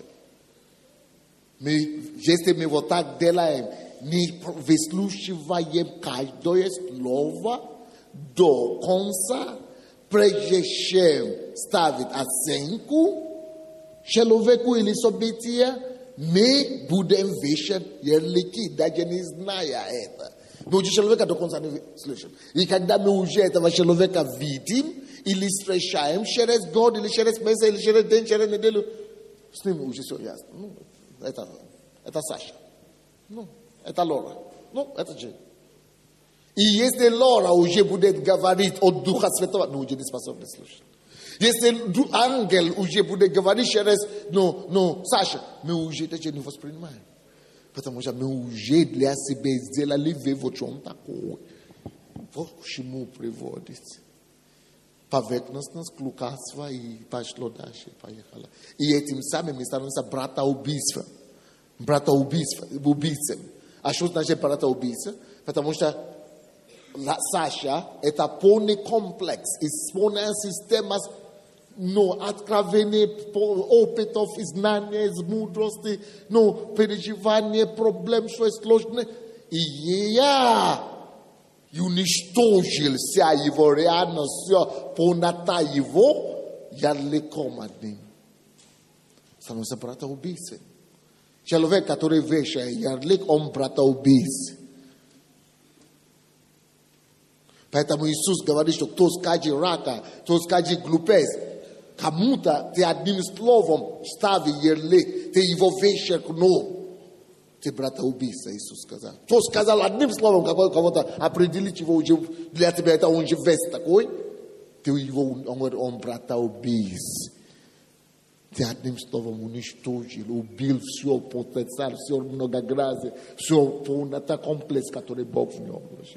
Мы, если мы вот так делаем, мы выслушиваем каждое слово до конца, прежде чем ставить оценку человеку или событию, мы будем вешать ярлыки, даже не зная это. Мы уже человека до конца не слышим. И когда мы уже этого человека видим, или встречаем через год, или через месяц, или через день, через неделю, с ним уже все ясно. Ну, это, это Саша. Ну, это Лора. Ну, это Джей. И если Лора уже будет говорить от Духа Святого, ну, уже не способны слушать. Если ангел уже будет говорить через, ну, ну, Саша, мы уже даже не воспринимаем. Потому что мы уже для себя сделали вывод, что он такой. Вот к чему приводит. Поверхностность, клукатство и пошло дальше, поехало. И этим самым мы становимся брата-убийства. Брата-убийства, убийцами. А что значит брата-убийца? Потому что Саша – это полный комплекс, полная система, ну, откровения, опытов, знаний, мудрости, ну, переживания, проблем, что сложно. И я уничтожил вся его реальность, вся полнота его, я леком от ним. Становится брата-убийцей. Человек, который вешает ярлык, он брата-убийца. Поэтому Иисус говорит, что кто скажет рака, кто скажет глупец, кому-то ты одним словом стави ярлык, ты его вешеркнул. Ты брата-убийца, Иисус сказал. Кто сказал одним словом кого-то определить его уже, для тебя это он же весь такой, ты его, он говорит, он брата-убийца. Ты одним словом уничтожил, убил все потенциал, все многообразие, все полнота, комплекс, который Бог в нем вложил.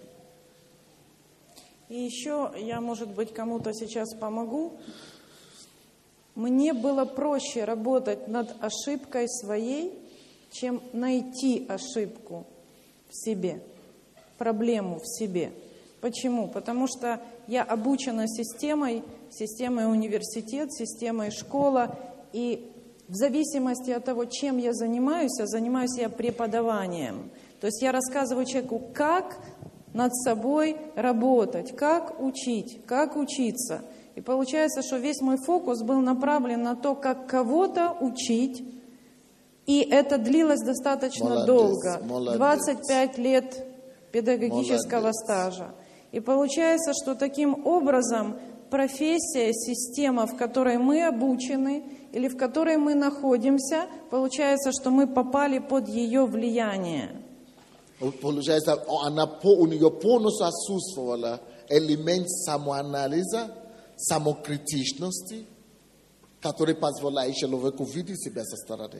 И еще я, может быть, кому-то сейчас помогу. Мне было проще работать над ошибкой своей, чем найти ошибку в себе, проблему в себе. Почему? Потому что я обучена системой, системой университет, системой школа, и в зависимости от того, чем я занимаюсь, а занимаюсь я преподаванием. То есть я рассказываю человеку, как над собой работать, как учить, как учиться. И получается, что весь мой фокус был направлен на то, как кого-то учить. И это длилось достаточно молодец, долго. Молодец. двадцать пять лет педагогического молодец. Стажа. И получается, что таким образом профессия, система, в которой мы обучены или в которой мы находимся, получается, что мы попали под ее влияние. Получается, она, у нее полностью отсутствовал элемент самоанализа, самокритичности, который позволяет человеку видеть себя со стороны.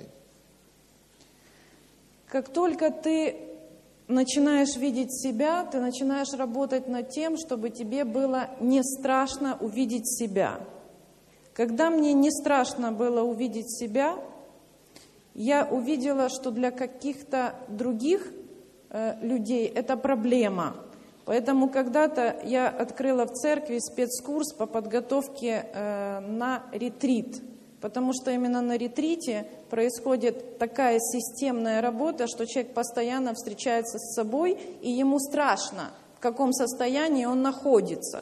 Как только ты начинаешь видеть себя, ты начинаешь работать над тем, чтобы тебе было не страшно увидеть себя. Когда мне не страшно было увидеть себя, я увидела, что для каких-то других э, людей это проблема. Поэтому когда-то я открыла в церкви спецкурс по подготовке э, на ретрит. Потому что именно на ретрите происходит такая системная работа, что человек постоянно встречается с собой, и ему страшно, в каком состоянии он находится.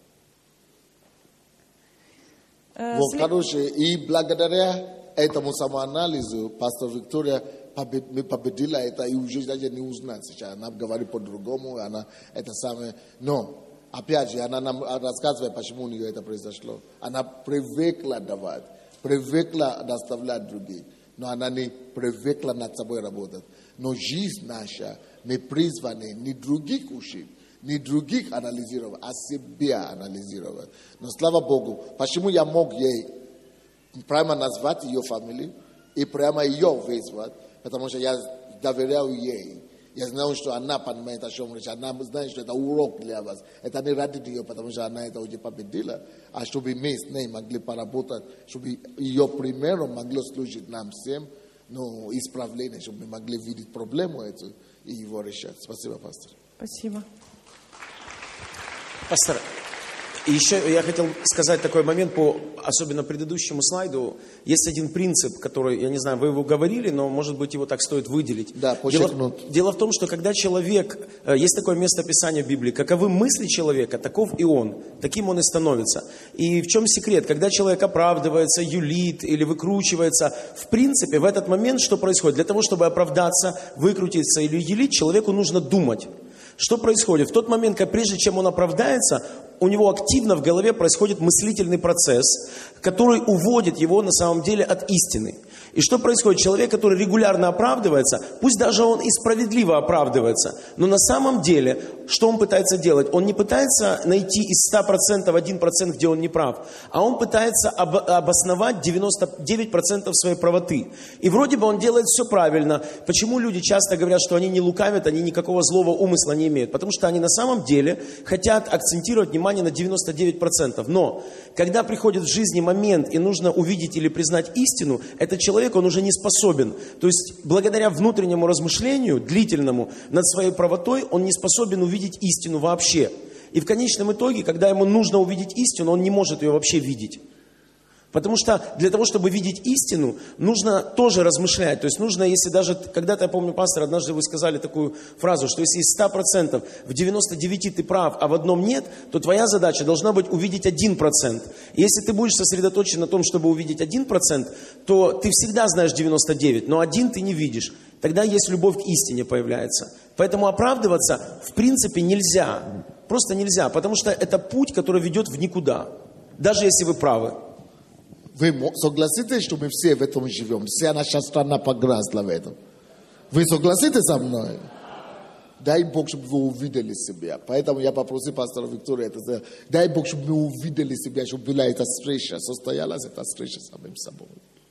Вот, короче, и благодаря этому самоанализу пастор Виктория мы победила это, и уже даже не узнать сейчас. Она говорит по-другому, она это самое. Но, опять же, она нам рассказывает, почему у нее это произошло. Она привыкла давать. Привыкла доставлять других, но она не привыкла над собой работать. Но жизнь наша, мы призваны не других учить, не других анализировать, а себя анализировать. Но слава Богу, почему я мог ей прямо назвать ее фамилию и прямо ее вызвать, потому что я доверял ей. Я знаю, что она понимает, о чем речь. Она знает, что это урок для вас. Это не ради нее, потому что она это уже победила. А чтобы мы с ней могли поработать, чтобы ее примером могло служить нам всем, ну, исправление, чтобы мы могли видеть проблему эту и его решать. Спасибо, пастор. Спасибо. Пастор, и еще я хотел сказать такой момент по особенно предыдущему слайду. Есть один принцип, который, я не знаю, вы его говорили, но, может быть, его так стоит выделить. Да, дело, дело в том, что когда человек, есть такое место Писания в Библии, каковы мысли человека, таков и он, таким он и становится. И в чем секрет? Когда человек оправдывается, юлит или выкручивается, в принципе, в этот момент что происходит? Для того, чтобы оправдаться, выкрутиться или юлить, человеку нужно думать. Что происходит? В тот момент, как прежде чем он оправдается, у него активно в голове происходит мыслительный процесс, который уводит его на самом деле от истины. И что происходит? Человек, который регулярно оправдывается, пусть даже он и справедливо оправдывается, но на самом деле, что он пытается делать? Он не пытается найти из ста процентов один процент, где он не прав, а он пытается об, обосновать девяносто девять процентов своей правоты. И вроде бы он делает все правильно. Почему люди часто говорят, что они не лукавят, они никакого злого умысла не имеют? Потому что они на самом деле хотят акцентировать внимание на девяносто девять процентов. Но когда приходит в жизни момент и нужно увидеть или признать истину, этот человек он уже не способен. То есть, благодаря внутреннему размышлению, длительному, над своей правотой, он не способен увидеть истину вообще. И в конечном итоге, когда ему нужно увидеть истину, он не может ее вообще видеть. Потому что для того, чтобы видеть истину, нужно тоже размышлять. То есть нужно, если даже, когда-то, я помню, пастор, однажды вы сказали такую фразу, что если из ста процентов в девяноста девяти ты прав, а в одном нет, то твоя задача должна быть увидеть один процент. И если ты будешь сосредоточен на том, чтобы увидеть один процент, то ты всегда знаешь девяносто девять, но один ты не видишь. Тогда есть любовь к истине появляется. Поэтому оправдываться в принципе нельзя. Просто нельзя, потому что это путь, который ведет в никуда. Даже если вы правы. Вы согласитесь, что мы все в этом живем? Вся наша страна погрязла в этом. Вы согласитесь со мной? Дай Бог, чтобы вы увидели себя. Поэтому я попросил пастора Виктория это сделать. Дай Бог, чтобы мы увидели себя, чтобы была эта встреча, состоялась эта встреча с самим собой.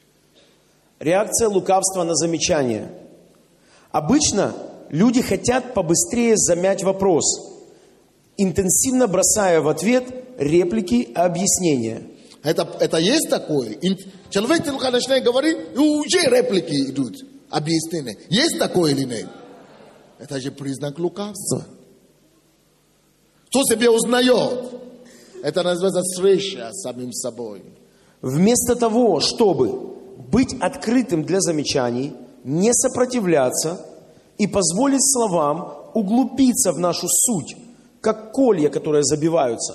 Реакция лукавства на замечание. Обычно люди хотят побыстрее замять вопрос, интенсивно бросая в ответ реплики и объяснения. Это, это есть такое. Человек только начинает говорить, и уже реплики идут, объяснения. Есть такое или нет? Это же признак лукавства. Кто себе узнает? Это называется встреча с самим собой. Вместо того, чтобы быть открытым для замечаний, не сопротивляться и позволить словам углубиться в нашу суть, как колья, которые забиваются.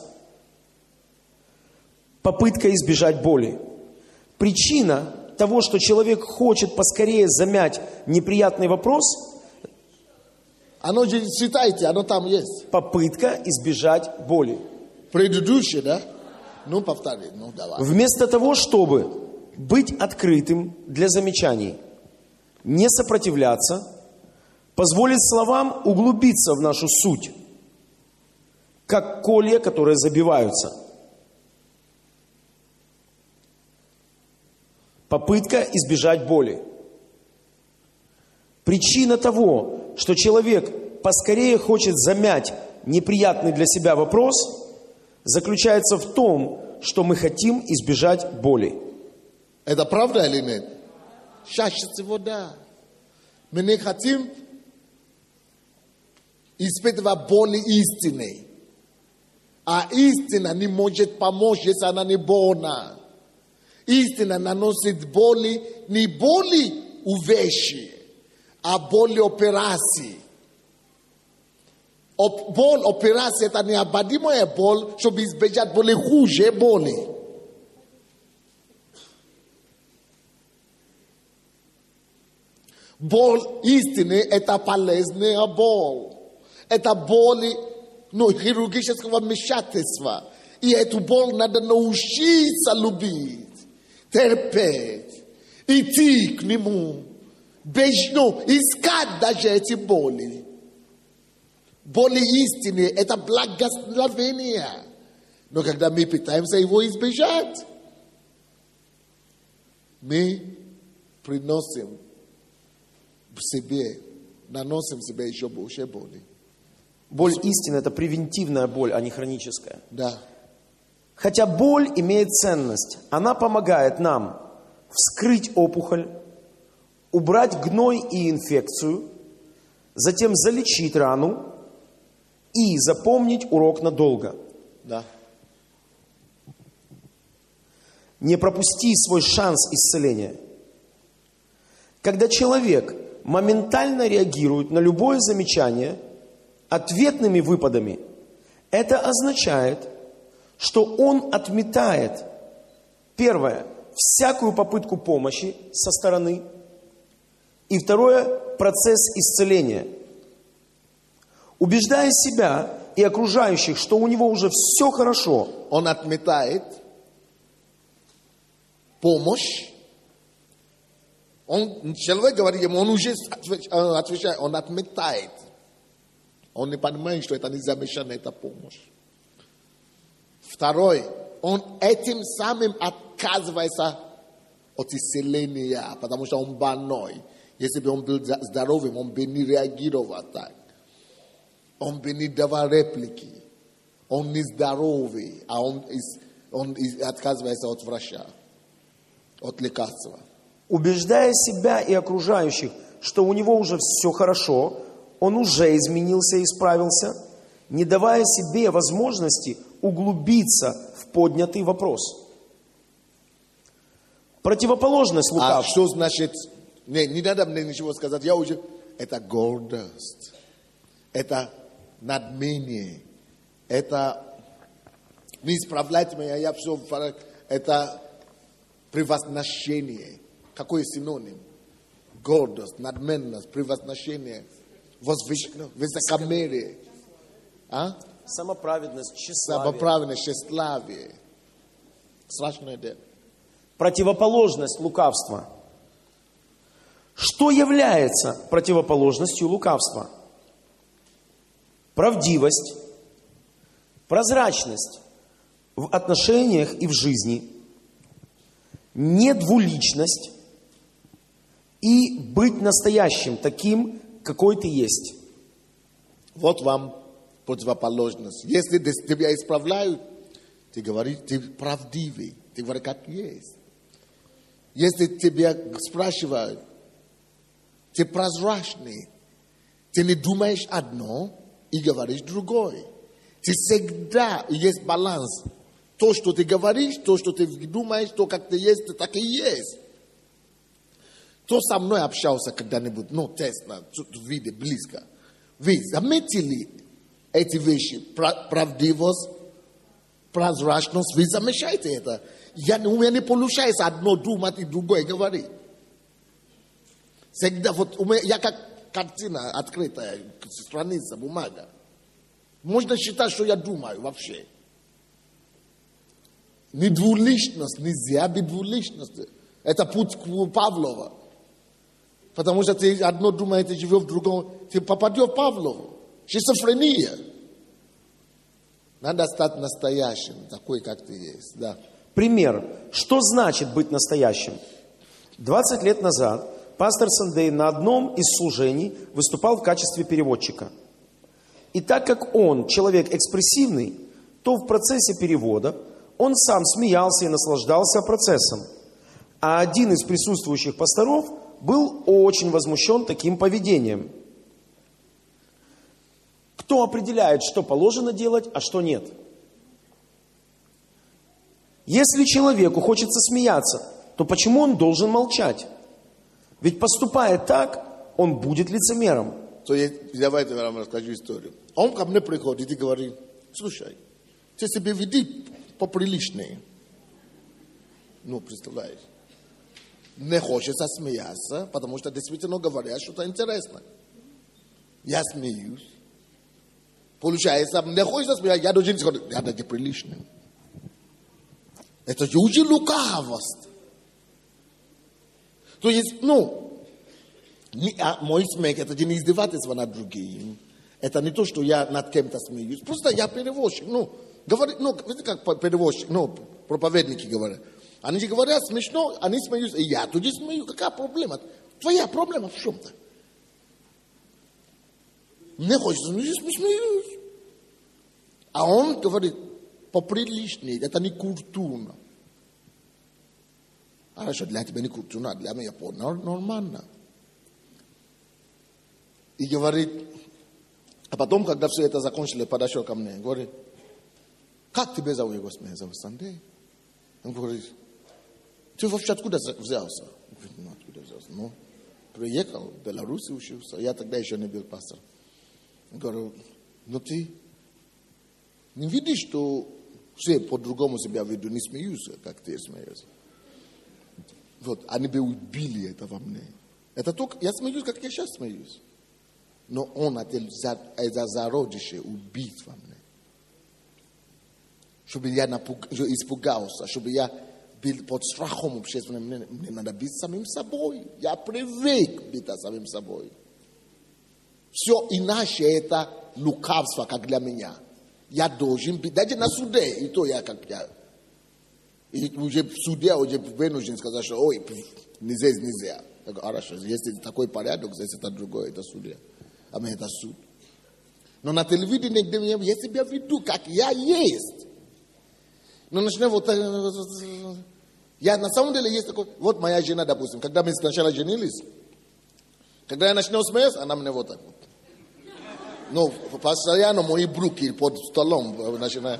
Попытка избежать боли. Причина того, что человек хочет поскорее замять неприятный вопрос, оно же, читайте, оно там есть. Попытка избежать боли. Предыдущее, да? Ну, повтори, ну, давай. Вместо того, чтобы быть открытым для замечаний, не сопротивляться, позволить словам углубиться в нашу суть, как колья, которые забиваются. Попытка избежать боли. Причина того, что человек поскорее хочет замять неприятный для себя вопрос, заключается в том, что мы хотим избежать боли. Это правда или нет? Чаще всего да. Мы не хотим испытывать боли истины. А истина не может помочь, если она не больна. Истина наносит боли, не боли увечья, а боли операции. Оп, боль операции это необходимая боль, чтобы избежать боли хуже боли. Боль истины это полезная боль. Это боли ну, хирургического вмешательства. И эту боль надо научиться любить. Терпеть, идти к нему, бежно, искать даже эти боли. Боли истины – это благословение. Но когда мы пытаемся его избежать, мы приносим в себе, наносим в себе еще больше боли. Боль истины – это превентивная боль, а не хроническая. Да. Хотя боль имеет ценность, она помогает нам вскрыть опухоль, убрать гной и инфекцию, затем залечить рану и запомнить урок надолго. Да. Не пропусти свой шанс исцеления. Когда человек моментально реагирует на любое замечание ответными выпадами, это означает, что он отметает, первое, всякую попытку помощи со стороны, и второе, процесс исцеления. Убеждая себя и окружающих, что у него уже все хорошо, он отметает помощь Он, человек говорит ему, он уже отвечает, он отметает. Он не понимает, что это не замешано, это помощь. Второй, он этим самым отказывается от исцеления, потому что он больной. Если бы он был здоровым, он бы не реагировал так. Он бы не давал реплики. Он не здоровый, а он, он отказывается от врача, от лекарства. Убеждая себя и окружающих, что у него уже все хорошо, он уже изменился и исправился, не давая себе возможности углубиться в поднятый вопрос. Противоположность лукавства. А что значит, не, не надо мне ничего сказать, я уже, это гордость, это надмение, это не исправляйте меня, я все, это превозношение. Какой синоним? Гордость, надменность, превозношение, высокомерие. А? Самоправедность, тщеславие. Самоправедность, тщеславие. Страшное дело. Противоположность лукавства. Что является противоположностью лукавства? Правдивость, прозрачность в отношениях и в жизни, недвуличность и быть настоящим, таким, какой ты есть. Вот вам противоположность. Если тебя исправляют, ты говоришь, ты правдивый, ты говоришь, как есть. Если тебя спрашивают, ты прозрачный, ты не думаешь одно и говоришь другое. Ты всегда есть баланс. То, что ты говоришь, то, что ты думаешь, то, как ты есть, то так и есть. Кто со мной общался когда-нибудь, ну, тесно, виде, близко. Вы заметили эти вещи? Правдивость, прозрачность, вы замечаете это? Я, у меня не получается одно думать и другое говорить. Всегда, вот, у меня, я как картина открытая, страница, бумага. Можно считать, что я думаю вообще. Не двуличность, нельзя быть двуличностью. Это путь Павлова. Потому что ты одно думаешь, ты живешь в другом, ты попадешь в Павлову. Шизофрения. Надо стать настоящим, такой, как ты есть. Да. Пример. Что значит быть настоящим? двадцать лет назад пастор Сандей на одном из служений выступал в качестве переводчика. И так как он человек экспрессивный, то в процессе перевода он сам смеялся и наслаждался процессом. А один из присутствующих пасторов был очень возмущен таким поведением. Кто определяет, что положено делать, а что нет? Если человеку хочется смеяться, то почему он должен молчать? Ведь поступая так, он будет лицемером. То есть, давайте я вам расскажу историю. Он ко мне приходит и говорит, слушай, ты себя веди поприличнее. Ну, представляешь. Не хочется смеяться, потому что действительно говорят что-то интересное. Я смеюсь. Получается, не хочется смеяться, я должен сказать, я даже приличный. Это же уже лукавость. То есть, ну, не, а мой смех, это же не издевательство над другим. Это не то, что я над кем-то смеюсь. Просто я переводчик. Ну, говорит, ну, видите, как переводчик, ну, проповедники говорят. Они же говорят смешно, они смеются. И я тоже смеюсь. Какая проблема? Твоя проблема в чем-то. Не хочется смеюсь, смеюсь. А он говорит, поприличнее, это не культурно. Хорошо, для тебя не культурно, а для меня нормально. И говорит, а потом, когда все это закончили, подошел ко мне, говорит, как тебя зовут? Его меня зовут Сандей. Он говорит, ты вообще откуда взялся? Я говорю, ну, откуда взялся? Ну, приехал, в Беларуси учился. Я тогда еще не был пастором. Я говорю, ну ты не видишь, что все по-другому себя ведут, не смеются, как ты смеешься. Вот, они бы убили это во мне. Это только, я смеюсь, как я сейчас смеюсь. Но он это зародище убить во мне. Чтобы я напуг, испугался, чтобы я под страхом общественным, мне, мне надо быть самим собой. Я привык быть самим собой. Все иначе это лукавство, как для меня. Я должен быть, даже на суде, и то я как я. И уже в суде, уже вынужден сказать, что ой, нельзя, нельзя. Я говорю, хорошо, если такой порядок, здесь это другое, это суде. А мне это суд. Но на телевидении, где я себя веду, как я есть. Но начинаю вот так. Я на самом деле есть такой. Вот моя жена, допустим, когда мы сначала женились, когда я начинаю смеяться, она мне вот так вот. Ну, постоянно мои бруки под столом начинают.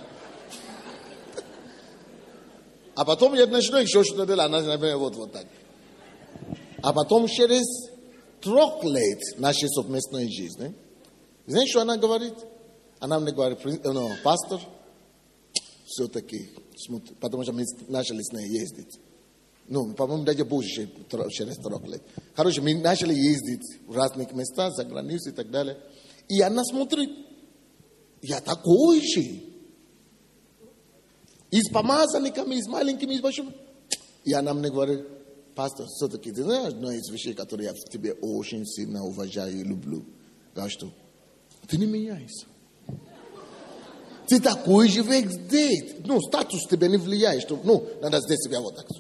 А потом я начинаю еще что-то делать, она начинает вот, вот так. А потом через трех лет нашей совместной жизни, знаешь, что она говорит? Она мне говорит, ну, пастор, все-таки, потому что мы начали с ней ездить. Ну, по-моему, даже больше через трех лет. Короче, мы начали ездить в разных местах, за границей и так далее. И она смотрит, я такой же. И с помазанниками, и с маленькими, и с большими. И она мне говорит, пастор, все-таки ты знаешь, одна из вещей, которые я в тебе очень сильно уважаю и люблю. Говорю, что ты не меняешься. Ты такой же везде. Ну, статус тебе не влияет. Что, ну, надо здесь себя вот так.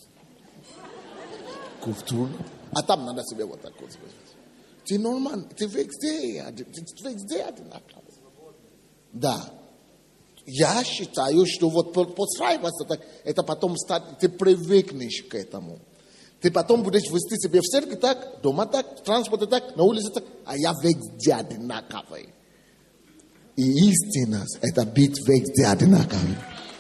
Культурно. А там надо себя вот так. Ты нормально. Ты везде. Ты везде одинаково. Да. Я считаю, что вот подстраиваться так, это потом стать, ты привыкнешь к этому. Ты потом будешь вести себя в церкви так, дома так, в транспорте так, на улице так, а я везде одинаковый. И истина – это быть везде одинаковый.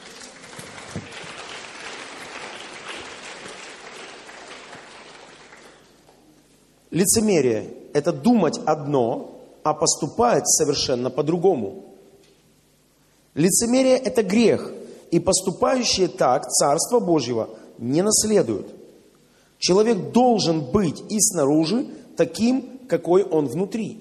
Лицемерие – это думать одно, а поступать совершенно по-другому. Лицемерие – это грех, и поступающие так Царство Божьего не наследуют. Человек должен быть и снаружи таким, какой он внутри.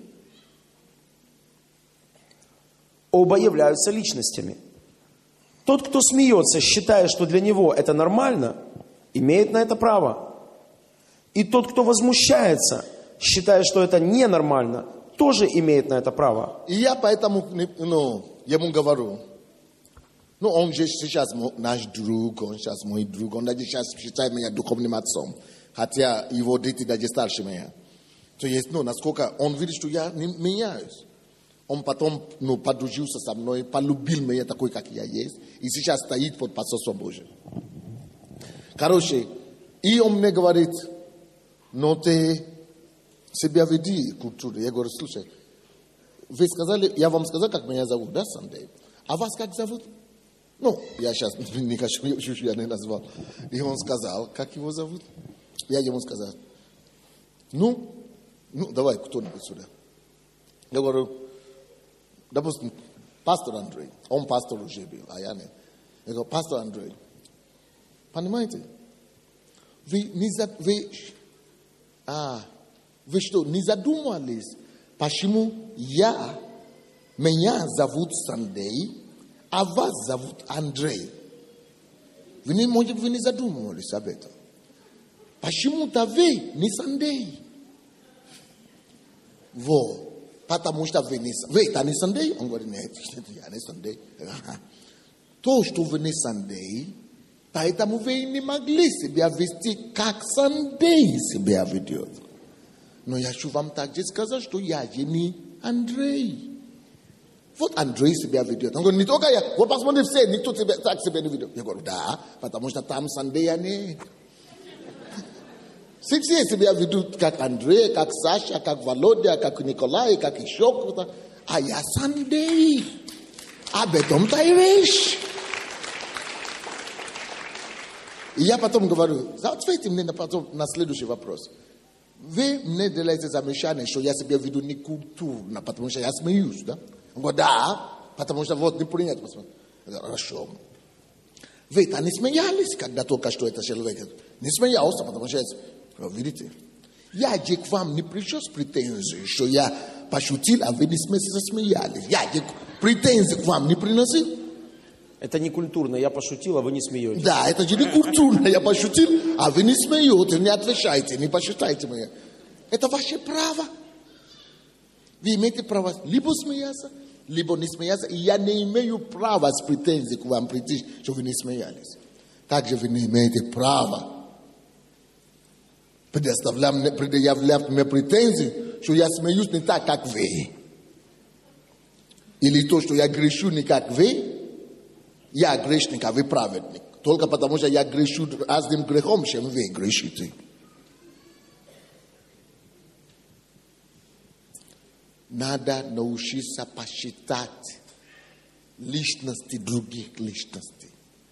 Оба являются личностями. Тот, кто смеется, считая, что для него это нормально, имеет на это право. И тот, кто возмущается, считая, что это ненормально, тоже имеет на это право. И я поэтому, ну, ему говорю, ну, он же сейчас наш друг, он сейчас мой друг, он даже сейчас считает меня духовным отцом, хотя его дети даже старше меня. То есть, ну, насколько он видит, что я не меняюсь. Он потом, ну, подружился со мной, полюбил меня такой, как я есть, и сейчас стоит под посольством Божьим. Короче, и он мне говорит, но ты себя веди культуру. Я говорю, слушай, вы сказали, я вам сказал, как меня зовут, да, Сандей? А вас как зовут? Ну, я сейчас не хочу, я не назвал. И он сказал, как его зовут? Я ему сказал, ну, ну, давай кто-нибудь сюда. Я говорю, допустим, пастор Андрей. Он пастор уже был, а я не. Я говорю, пастор Андрей, понимаете, вы не за, вы, а, вы что, не задумались, почему я, меня зовут Сандей, а вас зовут Андрей? Вы не, может, вы не задумывались об этом? Почему-то вы не Сандей. Во, потому что вы не Сандей. Вы это не Сандей? Он говорит, нет, я не Сандей. То, что вы не Сандей, поэтому вы не могли себя вести, как Сандей себя ведет. Но я хочу вам также сказать, что я же не Андрей. Вот Андрей себя ведет. Он говорит, не только я. Вот посмотри все, никто себя, так себя не ведет. Я говорю, да, потому что там Сандея нет. Все себя ведут, как Андрей, как Саша, как Володя, как Николай, как еще кто-то. А я Сандей. Об этом та и вещь. И я потом говорю, ответьте мне на, потом, на следующий вопрос. Вы мне делаете замечание, что я себя веду не культурно, потому что я смеюсь, да? Он говорит, да, потому что вот не принято. Я говорю, хорошо. Вы-то не смеялись, когда только что это человек. Не смеялся, потому что, видите, я же к вам не пришел с претензией, что я пошутил, а вы не смеялись. Я же претензий к вам не приносил. Это не культурно, я пошутил, а вы не смеетесь. Да, это же не культурно, я пошутил, а вы не смеетесь, не отвечаете, не посчитайте меня. Это ваше право. Вы имеете право либо смеяться, либо не смеяться. И я не имею права с претензией к вам прийти, что вы не смеялись. Также вы не имеете права предъявлять мне претензии, что я смеюсь не так, как вы. Или то, что я грешу не как вы. Я грешник, а вы праведник. Только потому, что я грешу разным грехом, чем вы грешите. Надо научиться посчитать личности других личностей.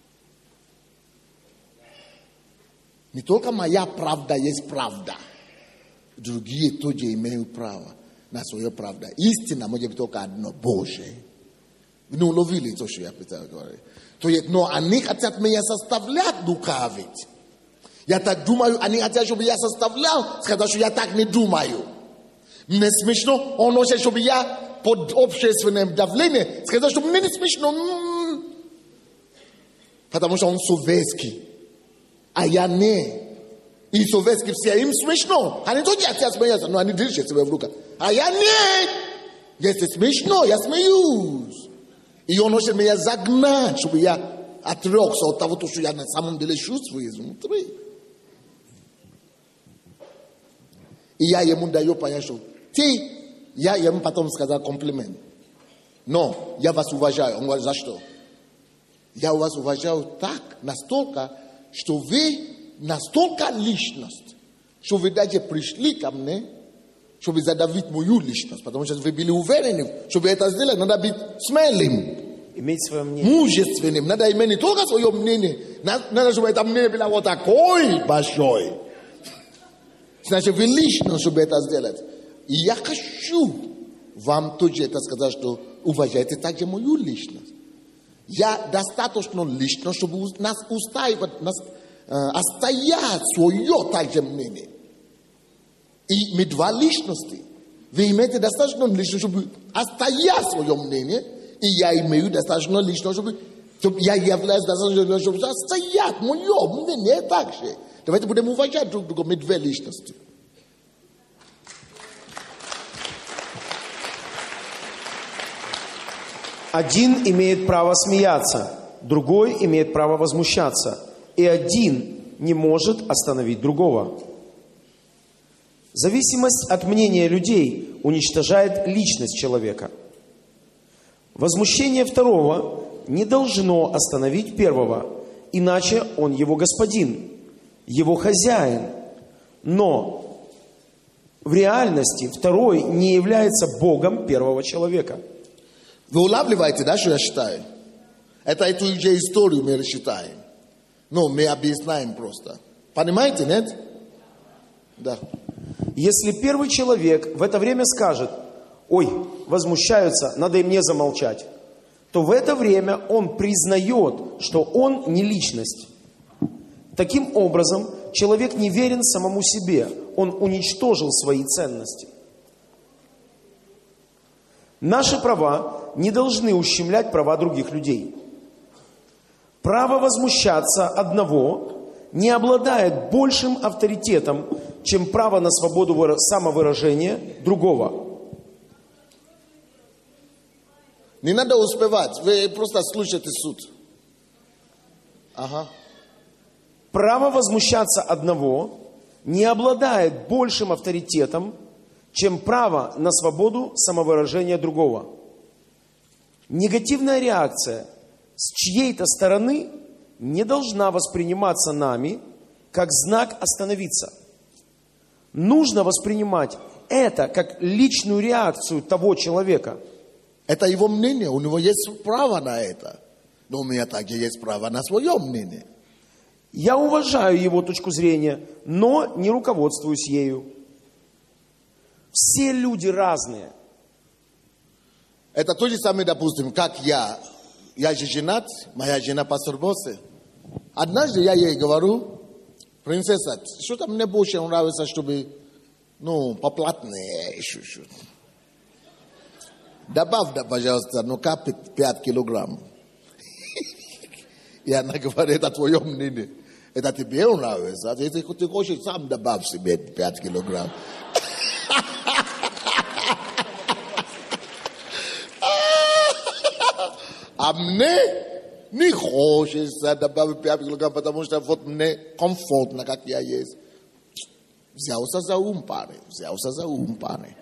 Не только моя правда есть правда. Другие тоже имеют право на свою правду. Истина может быть только одно, Божие. Вы не уловили то, что я пытаюсь говорить. То есть, но они хотят меня составлять лукавить. Я так думаю, они хотят, чтобы я составлял, сказать, что я так не думаю. Мне смешно, он хочет, чтобы я под общественным давлением сказать, что мне не смешно. Потому что он советский. А я не. И советский все им смешно. Они тоже хотят смеяться, но они держат себя в руках. А я не. Если смешно, я смеюсь. И он хочет меня загнать, чтобы я отрекся от того, что я на самом деле чувствую изнутри. И я ему даю понять, что ты, я ему потом сказал комплимент. Но я вас уважаю. Он говорит, за что? Я вас уважаю так, настолько, что вы настолько личность, что вы даже пришли ко мне, чтобы задавить мою личность. Потому что вы были уверены, чтобы это сделать, надо быть смелым. Иметь свое мнение. Мужественным. Надо иметь не только свое мнение. Надо, чтобы это мнение было вот такой большой. Значит, вы лично, чтобы это сделать. И я хочу вам тоже это сказать, что уважайте также мою личность. Я достаточно лично, чтобы нас устраивать, нас э, отстоять свое также мнение. И мы два личности. Вы имеете достаточно лично, чтобы отстоять свое мнение. И я имею достаточно лично, чтобы, чтобы я являюсь достаточно лично, чтобы отстоять мое мнение также. Давайте будем уважать друг друга, мы две личности. Один имеет право смеяться, другой имеет право возмущаться. И один не может остановить другого. Зависимость от мнения людей уничтожает личность человека. Возмущение второго не должно остановить первого, иначе он его господин, его хозяин. Но в реальности второй не является Богом первого человека. Вы улавливаете, да, что я считаю? Это эту же историю мы считаем. Но мы объясняем просто. Понимаете, нет? Да. Если первый человек в это время скажет: ой, возмущаются, надо и мне замолчать, то в это время он признает, что он не личность. Таким образом, человек не верен самому себе, он уничтожил свои ценности. Наши права не должны ущемлять права других людей. Право возмущаться одного не обладает большим авторитетом, чем право на свободу самовыражения другого. Не надо успевать, вы просто слушайте суд. Ага. Право возмущаться одного не обладает большим авторитетом, чем право на свободу самовыражения другого. Негативная реакция с чьей-то стороны не должна восприниматься нами как знак остановиться. Нужно воспринимать это как личную реакцию того человека. Это его мнение, у него есть право на это. Но у меня также есть право на свое мнение. Я уважаю его точку зрения, но не руководствуюсь ею. Все люди разные. Это то же самое, допустим, как я. Я же женат, моя жена пастор Боссе. Однажды я ей говорю: принцесса, что-то мне больше нравится, чтобы, ну, поплотнее чуть-чуть. Добавь, да, пожалуйста, ну-ка, пять килограмм. И она говорит, это твое мнение. Это тебе нравится. А если ты хочешь, сам добавь себе пять килограмм. А мне не хочется добавить пять килограмм, потому что вот мне комфортно, как я есть. Взялся за ум, парень. Взялся за ум, парень.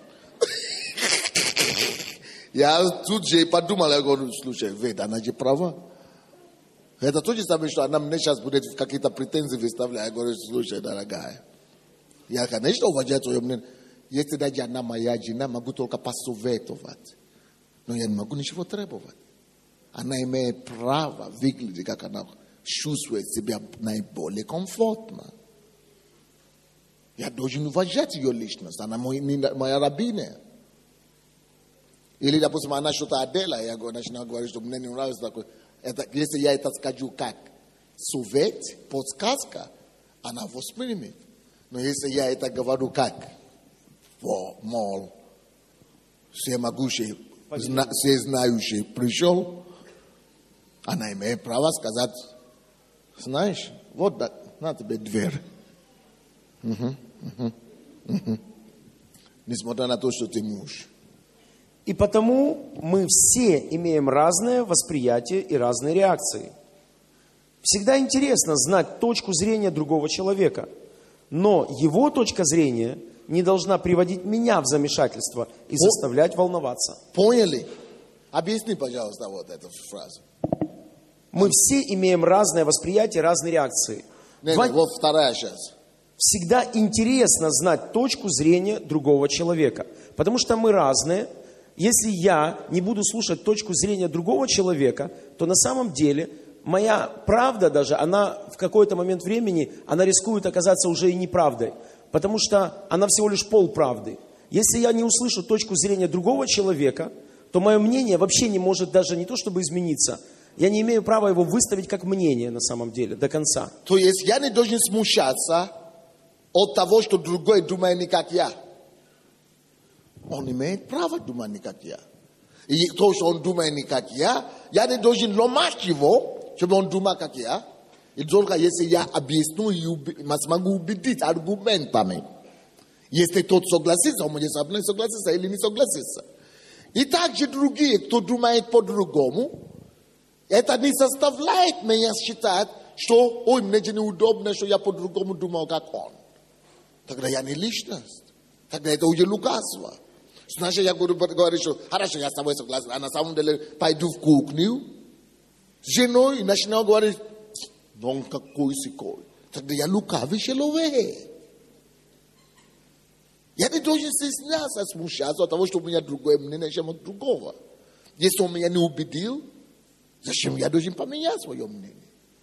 Я тут же подумал, я говорю, слушай, ведь она же права. Это то же самое, что она мне сейчас будет какие-то претензии выставлять. Я говорю, слушай, дорогая, я, конечно, уважаю твое мнение. Если даже она моя жена, могу только посоветовать. Но я не могу ничего требовать. Она имеет право выглядеть, как она чувствует себя наиболее комфортно. Я должен уважать ее личность. Она моя рабиня. Или, допустим, она что-то одела, я начинаю говорить, что мне не нравится такое. Это, если я это скажу как совет, подсказка, она воспримет. Но если я это говорю как, мол, всемогущий, зна, всезнающий пришел, она имеет право сказать, знаешь, вот на тебе дверь. Угу, угу, угу. Несмотря на то, что ты муж. И потому мы все имеем разное восприятие и разные реакции. Всегда интересно знать точку зрения другого человека, но его точка зрения не должна приводить меня в замешательство и заставлять волноваться. Поняли? Объясни, пожалуйста, вот эту фразу. Мы все имеем разное восприятие, разные реакции. Не, не, вот вторая сейчас. Всегда интересно знать точку зрения другого человека, потому что мы разные. Если я не буду слушать точку зрения другого человека, то на самом деле моя правда даже, она в какой-то момент времени, она рискует оказаться уже и неправдой, потому что она всего лишь полправды. Если я не услышу точку зрения другого человека, то мое мнение вообще не может даже не то чтобы измениться, я не имею права его выставить как мнение на самом деле до конца. То есть я не должен смущаться от того, что другой думает не как я. Он имеет право думать не как я. И то, что он думает не как я, я не должен ломать его, чтобы он думает как я. И только если я объясню и смогу убедить аргументами. Если тот согласится, он может согласиться или не согласиться. И также другие, кто думает по-другому, это не заставляет меня считать, что ой, мне же неудобно, что я по-другому думал, как он. Тогда я не личность. Тогда это уже лукавство. Значит, я говорю, говорю, что хорошо, я с тобой согласен, а на самом деле пойду в кухню с женой и начинаю говорить, ну какой сикой. Тогда я лукавый человек. Я не должен стесняться, смущаться от того, что у меня другое мнение, чем от другого. Если он меня не убедил, зачем я должен поменять свое мнение?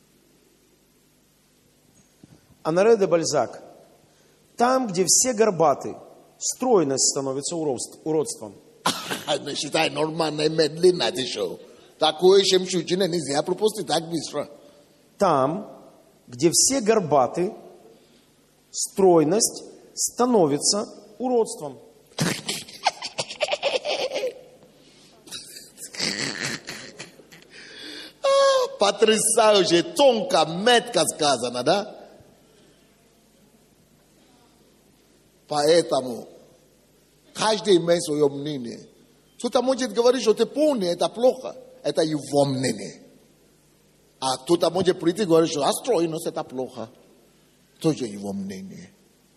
Оноре де Бальзак. Там, где все горбаты, стройность становится уродством. Считай, нормально иметь длинное шоу. Такое, чем чучине нельзя пропустить так быстро. Там, где все горбаты, стройность становится уродством. Потрясающе, тонко, метко сказано, да? Поэтому каждый имеет свое мнение. Кто-то может говорить, что ты полный, это плохо. Это его мнение. А кто-то может прийти и говорить, что стройность это плохо. Тоже его мнение.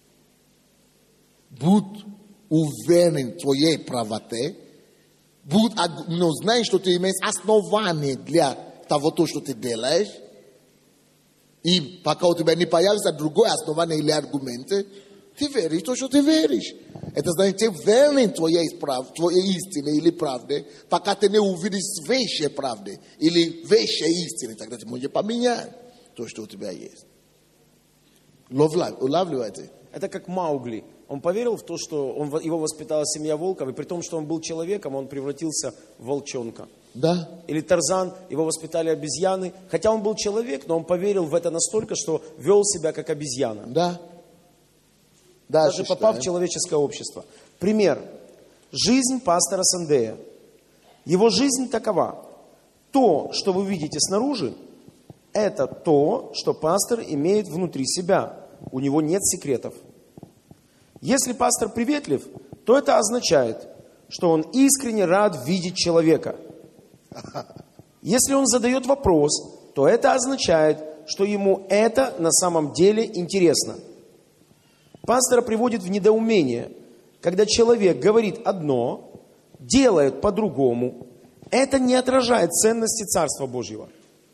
Будь уверен в твоей правоте. Будь, но знаешь, что ты имеешь основание для того, то, что ты делаешь. И пока у тебя не появится другое основание или аргументы, ты веришь в то, что ты веришь. Это значит, ты верен в твоей, твоей истине или правде, пока ты не увидишь вещи правды или вещи истины, тогда ты можешь поменять то, что у тебя есть. Улавливаете? Это как Маугли. Он поверил в то, что он, его воспитала семья волков, и при том, что он был человеком, он превратился в волчонка. Да. Или Тарзан, его воспитали обезьяны. Хотя он был человек, но он поверил в это настолько, что вел себя как обезьяна. Да. Даже попав в человеческое общество. Пример. Жизнь пастора Сандея. Его жизнь такова. То, что вы видите снаружи, это то, что пастор имеет внутри себя. У него нет секретов. Если пастор приветлив, то это означает, что он искренне рад видеть человека. Если он задает вопрос, то это означает, что ему это на самом деле интересно. Пастора приводит в недоумение, когда человек говорит одно, делает по-другому. Это не отражает ценности Царства Божьего.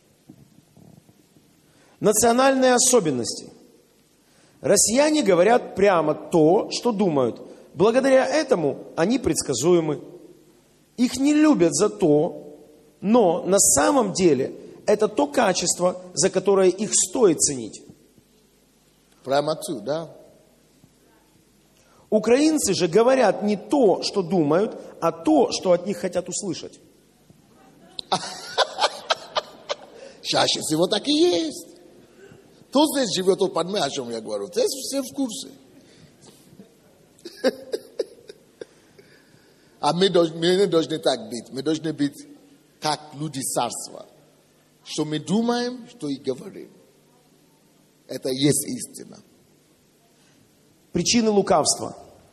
Национальные особенности. Россияне говорят прямо то, что думают. Благодаря этому они предсказуемы. Их не любят за то, но на самом деле это то качество, за которое их стоит ценить. Прямо тут, да? Украинцы же говорят не то, что думают, а то, что от них хотят услышать. Чаще всего так и есть. Кто здесь живет, тот поймет, о чем я говорю. Здесь все в курсе. А мы, должны, мы не должны так быть. Мы должны быть как люди царства. Что мы думаем, что и говорим. Это и есть истина. Причины лукавства.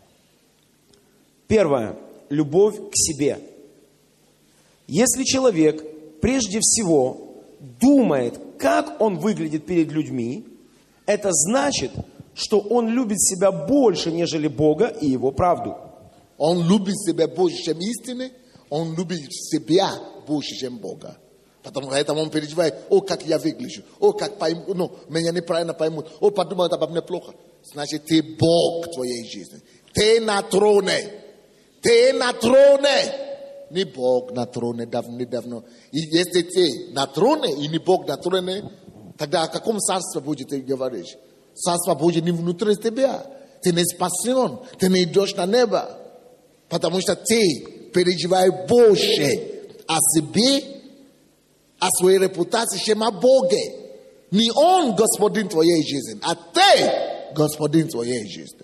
Первое. Любовь к себе. Если человек прежде всего думает, как он выглядит перед людьми, это значит, что он любит себя больше, нежели Бога и Его правду. Он любит себя больше, чем истины. Он любит себя больше, чем Бога. Потому что он переживает, о, как я выгляжу, о, как поймут, ну, меня неправильно поймут, о, подумают обо мне плохо. Значит, ты Бог твоей жизни. Ты на троне. Ты на троне. Не Бог на троне давно-давно. И если ты на троне и не Бог на троне, тогда о каком царстве будет ты говоришь? Царство Божье не внутри тебя. Ты не спасен. Ты не идешь на небо. Потому что ты переживаешь больше о себе, о своей репутации, чем о Боге. Не Он господин твоей жизни, а ты господин твоей жизни.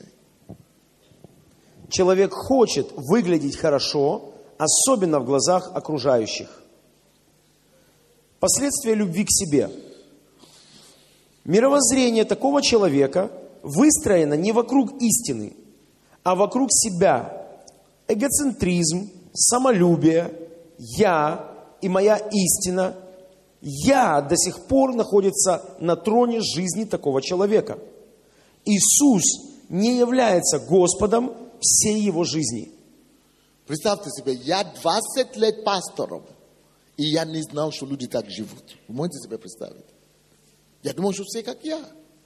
Человек хочет выглядеть хорошо, особенно в глазах окружающих. Последствия любви к себе. Мировоззрение такого человека выстроено не вокруг истины, а вокруг себя. Эгоцентризм, самолюбие, я и моя истина. Я до сих пор находится на троне жизни такого человека. Иисус не является Господом всей его жизни. Представьте себе, я двадцать лет пастором, и я не знал, что люди так живут. Вы можете себе представить? Я думал, что все как я.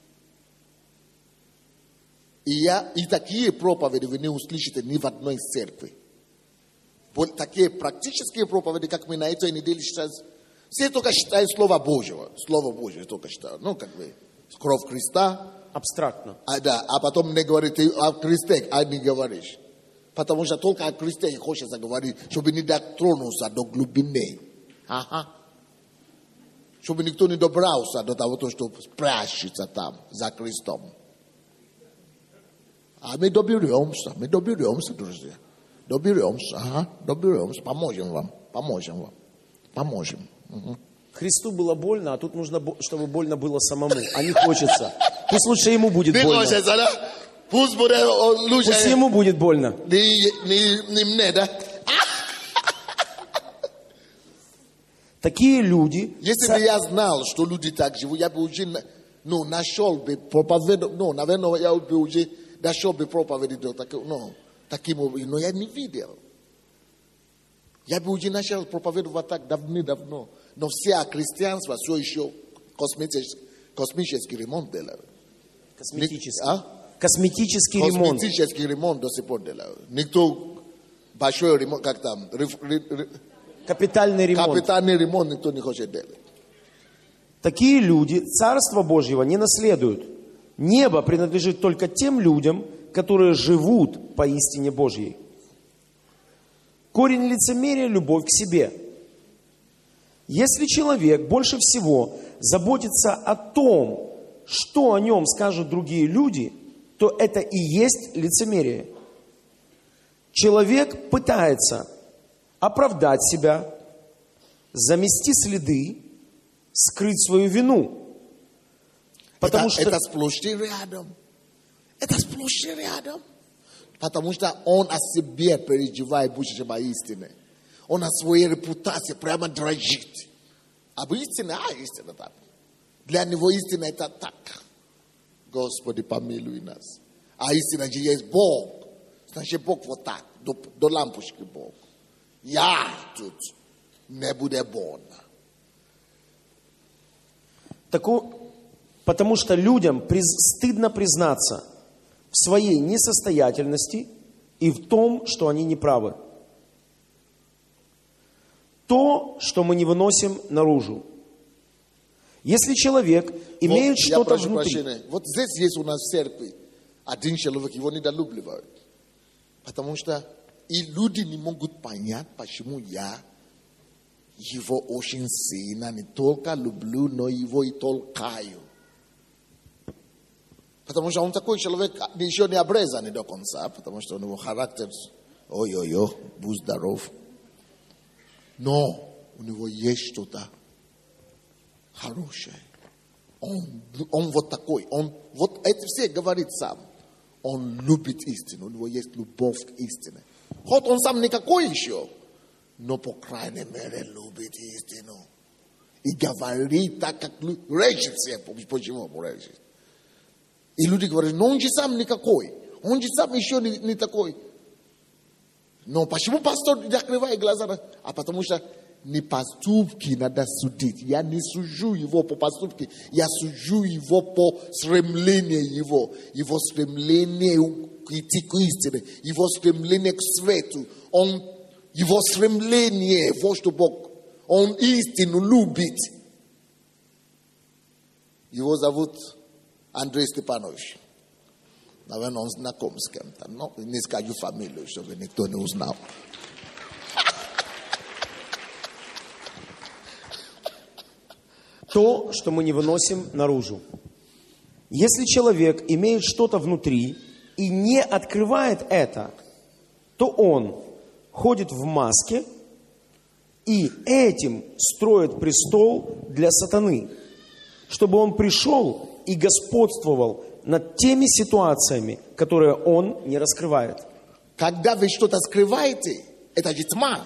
И, я, и такие проповеди вы не услышите ни в одной церкви. Вот такие практические проповеди, как мы на этой неделе сейчас, все только считают Слово Божьего. Слово Божье только считают. Ну, как бы, кровь Христа. Абстрактно. А, да, а потом мне говорит, ты о Христе, а не говоришь. Потому что только о Христе хочется говорить, чтобы не дотронулся до глубины. Ага. Чтобы никто не добрался до того, что спрячется там, за Христом. А мы доберемся, мы доберемся, друзья. Доберемся, ага, доберемся. Поможем вам, поможем вам, поможем. Угу. Христу было больно, а тут нужно, чтобы больно было самому, а не хочется. Пусть лучше ему будет больно. Пусть будет лучше. Пусть ему будет больно. Не, не, не мне, да? Такие люди... Если бы я знал, что люди так живут, я бы уже, ну, нашел бы проповедь, ну, наверное, я бы уже нашел бы проповедь, ну, таким образом, но я не видел. Я бы уже начал проповедовать так давно-давно. Но все христианство все еще косметический, космический ремонт делают. Косметический. А? Косметический ремонт. Косметический ремонт до сих пор делают. Никто большой ремонт, как там, капитальный ремонт. Капитальный ремонт никто не хочет делать. Такие люди Царство Божьего не наследуют. Небо принадлежит только тем людям, которые живут по истине Божьей. Корень лицемерия – любовь к себе. Если человек больше всего заботится о том, что о нем скажут другие люди, то это и есть лицемерие. Человек пытается оправдать себя, замести следы, скрыть свою вину. Потому это, что... это сплошь и рядом. Это сплошь и рядом. Потому что он о себе переживает больше, чем о истине. Он о своей репутации прямо дрожит. Об истине, а истина так. Для него истина это так. Господи, помилуй нас. А истина же есть Бог. Значит, Бог вот так. До, до лампочки Бог. Я тут не буду больно. Таку, потому что людям приз, стыдно признаться в своей несостоятельности и в том, что они неправы. То, что мы не выносим наружу. Если человек имеет вот, что-то прошу внутри... Прощения. Вот здесь есть у нас в церкви один человек, его недолюбливают. Потому что и люди не могут понять, почему я его очень сильно не только люблю, но его и толкаю. Потому что он такой человек, еще не обрезанный до конца, потому что у него характер, ой-ой-ой, будь здоров. Но у него есть что-то хорошее. Он, он вот такой, он вот это все говорит сам. Он любит истину, у него есть любовь к истине. Хоть он сам никакой еще, но по крайней мере любит истину. И говорит так, как режет всех. Почему режет? И люди говорят, но он же сам никакой. Он же сам еще не, не такой. Но почему пастор закрывает глаза? А потому что не поступки надо судить. Я не сужу его по поступке. Я сужу его по стремлению его. Его стремление идти к истине. Его стремление к свету. Он, его стремление, вот что Бог. Он истину любит. Его зовут Андрей Степанович. Наверное, он знаком с кем-то. Но не скажу фамилию, чтобы никто не узнал. То, что мы не выносим наружу. Если человек имеет что-то внутри и не открывает это, то он ходит в маске и этим строит престол для сатаны, чтобы он пришел и господствовал над теми ситуациями, которые он не раскрывает. Когда вы что-то скрываете, это же тьма.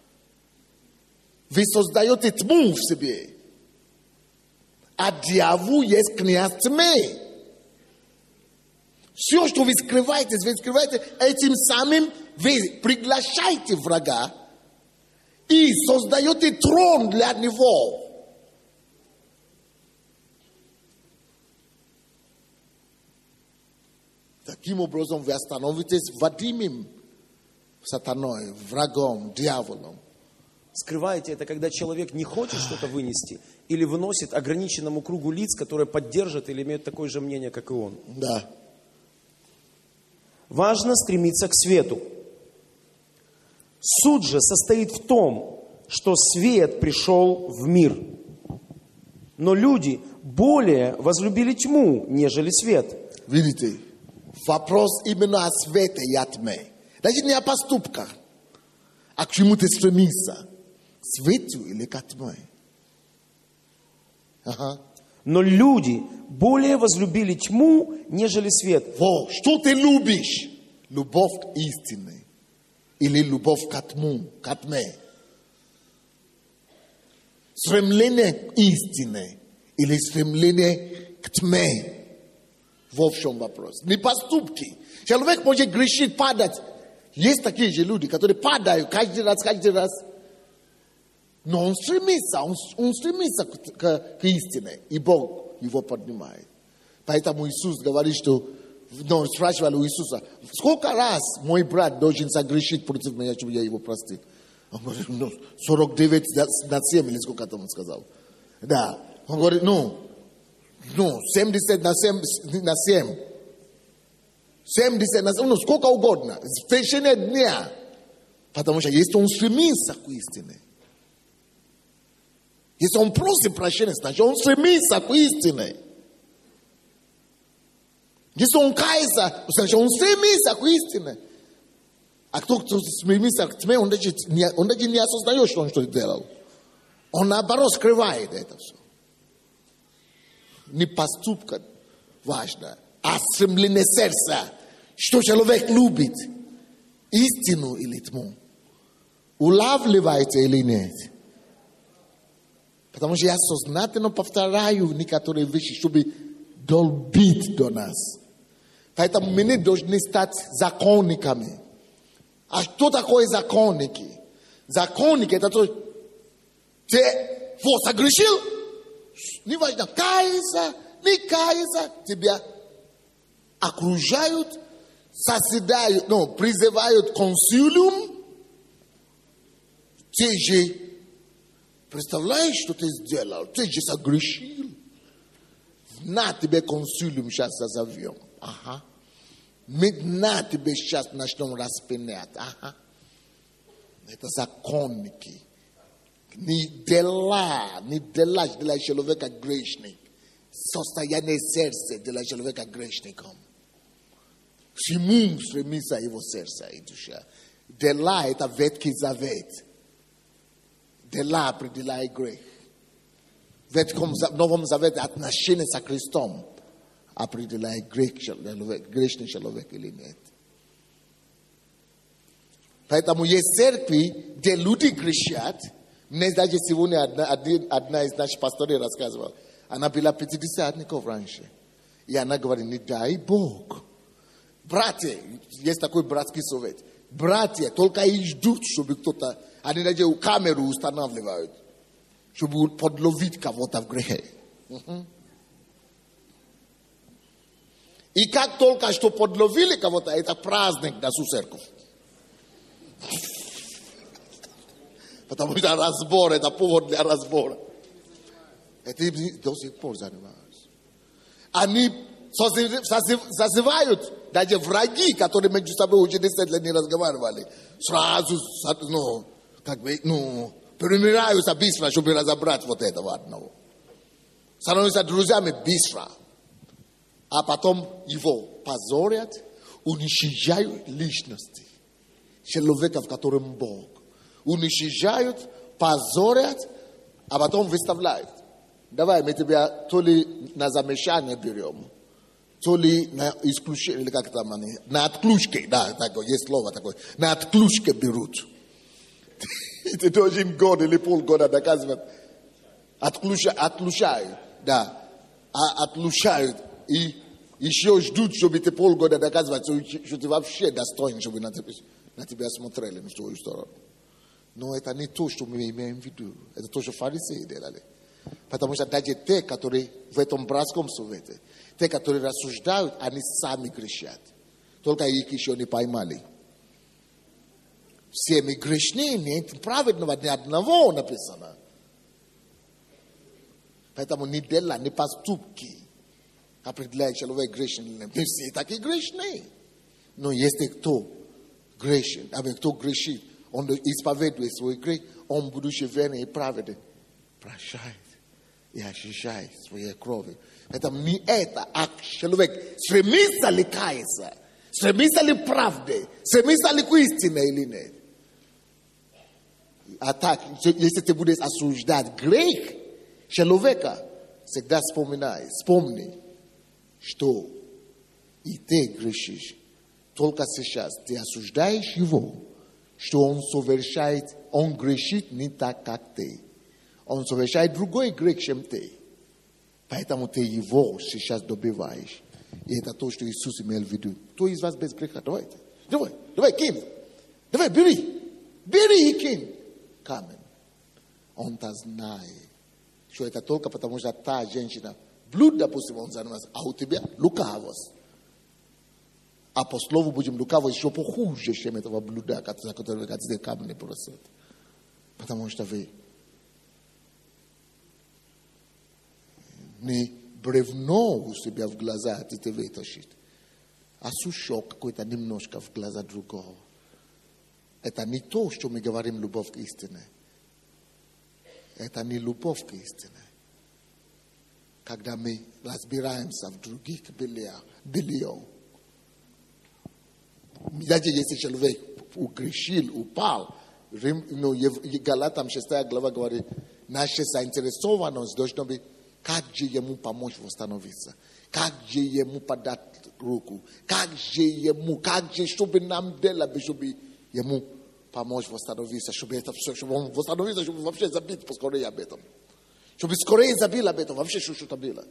Вы создаете тьму в себе. А дьявол есть князь тьмы. Все, что вы скрываете, вы скрываете, этим самым вы приглашаете врага и создаете трон для него. Таким образом вы становитесь владимым сатаной, врагом, дьяволом. Скрываете это, когда человек не хочет что-то вынести или выносит ограниченному кругу лиц, которые поддержат или имеют такое же мнение, как и он. Да. Важно стремиться к свету. Суть же состоит в том, что свет пришел в мир. Но люди более возлюбили тьму, нежели свет. Видите, вопрос именно о свете и о тьме. Даже не о поступках, а к чему ты стремишься. К свету или к тьме. Ага. Но люди более возлюбили тьму, нежели свет. Во, что ты любишь? Любовь к истине или любовь к тьму, к тьме? Стремление к истине или стремление к тьме? Вот в чем вопрос. Не поступки. Человек может грешить, падать. Есть такие же люди, которые падают каждый раз, каждый раз. Но он стремится, он, он стремится к, к, к истине. И Бог его поднимает. Поэтому Иисус говорит, что, ну, спрашивали у Иисуса, сколько раз мой брат должен согрешить против меня, чтобы я его простил? Он говорит, ну, сорок девять на семь, или сколько там он сказал. Да. Он говорит, ну, ну, семьдесят на семь, на семь. семьдесят на семь, ну, сколько угодно. В течение дня. Потому что если он стремится к истине, если он просит прощения, значит он стремится к истине. Если он кается, значит он стремится к истине. А кто, кто стремится к тьме, он даже, не, он даже не осознает, что он что-то делал. Он наоборот скрывает это все. не поступка важно, а стремление сердца, что человек любит, истину или тьму. Улавливается или нет. Потому что я сознательно повторяю некоторые вещи, чтобы долбить до нас. Поэтому мы не должны стать законниками. А что такое законники? Законники это то, ты вот согрешил, неважно, кается, не кается, тебя окружают, соседают, ну, призывают консилиум, ты же представляешь, что ты сделал, ты же согрешил. На тебе консилиум сейчас зазовем. Ага. Мы на тебе сейчас начнем распинать. Ага. Это законники. Не дела, не дела для человека грешник. Состояние сердца для человека грешником. К чему стремится его сердце и душа? Дела это ветхий завет. Дела определяет грех. В Ветхом Новом Завете отношение со Христом определяет грех, грешный человек или нет. Поэтому есть церкви, где люди грешат. Мне даже сегодня одна, одна из наших пасторов рассказывала. Она была пятидесятников раньше. И она говорит, не дай Бог. Братья, есть такой братский совет. Братья только и ждут, чтобы кто-то, они даже камеру устанавливают, чтобы подловить кого-то в грехе. Uh-huh. И как только что подловили кого-то, это праздник на всю церковь. Потому что разбор, это повод для разбора. Это до сих пор занимаются. Они созывают даже враги, которые между собой уже десять лет не разговаривали. Сразу, ну, как бы, ну, примиряются быстро, чтобы разобрать вот этого одного. Становятся друзьями быстро. А потом его позорят, уничижают личности человека, в котором Бог. Уничижают, позорят, а потом выставляют. Давай мы тебя то ли на замешание берем, то ли на исключение, или как там они, на отключке, да, такое, есть слово такое, на отключке берут. Ты должен год или полгода доказывать. Отключают, отключают, да, а отлучают и еще ждут, чтобы ты полгода доказывать, что ты вообще достоин, чтобы на тебя, на тебя смотрели на свою сторону. Но это не то, что мы имеем в виду. Это то, что фарисеи делали. Потому что даже те, которые в этом братском совете, те, которые рассуждают, они сами грешат. Только их еще не поймали. Все мы грешны, нет праведного ни одного написано. Поэтому ни дела, ни поступки определяют человек грешен или нет. Мы все такие грешны. Но если кто грешен, а кто грешит, он исповедует свой грех, он, будучи верный и праведный, прощает и очищает своей кровью. Это не это, а человек стремится ли каяться, стремится ли правды, стремится ли к истине или нет. А так, если ты будешь осуждать грех человека, всегда вспоминай, вспомни, что и ты грешишь. Только сейчас ты осуждаешь его, что он совершает, он грешит не так, как ты. Он совершает другой грех, чем ты. Поэтому ты его сейчас добиваешь. И это то, что Иисус имел в виду. Кто из вас без греха? Давайте. Давай, давай, кинь. Давай, бери. Бери и кинь камень. Он-то знает, что это только потому, что та женщина, блуд, допустим, он занимается, а у тебя лукавость. А по слову будем лукавость еще похуже, чем этого блуда, за которого хотите камни бросать. Потому что вы не бревно у себя в глаза хотите вытащить, а сушок какой-то немножко в глаза другого. Это не то, что мы говорим любовь к истине. Это не любовь к истине. Когда мы разбираемся в других бельях, бельях. Даже если человек угрешил, упал, ну, Галатам шестая глава говорит, наша заинтересованность должна быть как же ему помочь восстановиться, как же ему подать руку, как же ему, как же, чтобы нам делать, чтобы ему помочь восстановиться, чтобы это все, чтобы он восстановился, чтобы вообще забить поскорее об этом. Чтобы скорее забил об этом, вообще что-то было.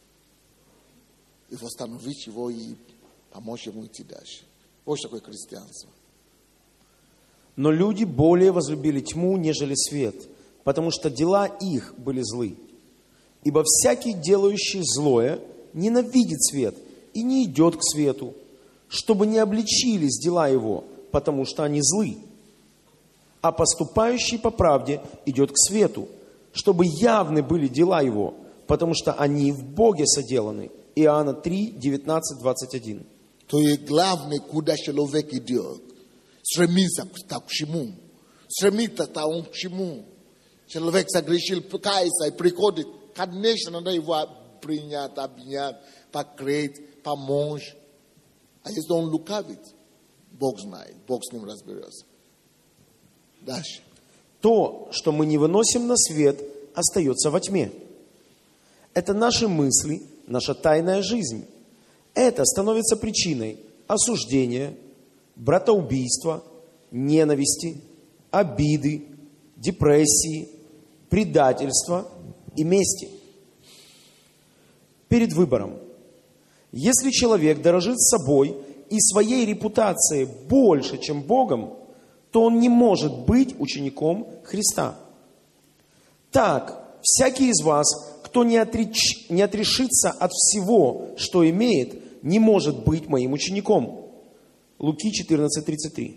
И восстановить его и помочь ему идти дальше. Вот что такое христианство. Но люди более возлюбили тьму, нежели свет, потому что дела их были злы. Ибо всякий, делающий злое, ненавидит свет и не идет к свету, чтобы не обличились дела его, потому что они злы. А поступающий по правде идет к свету, чтобы явны были дела его, потому что они в Боге соделаны. Иоанна три, девятнадцать, двадцать один. То есть главное, куда человек идет, стремиться к чему, стремиться к чему. Человек согрешил, кается и приходит, конечно, надо его принять, обнять, покрыть, помочь. А если он лукавит, Бог знает, Бог с ним разберется. Дальше. То, что мы не выносим на свет, остается во тьме. Это наши мысли, наша тайная жизнь. Это становится причиной осуждения, братоубийства, ненависти, обиды, депрессии, предательства и мести. Перед выбором. Если человек дорожит собой и своей репутацией больше, чем Богом, то он не может быть учеником Христа. Так, всякий из вас, кто не, отреч, не отрешится от всего, что имеет, не может быть моим учеником. Луки четырнадцать, тридцать три.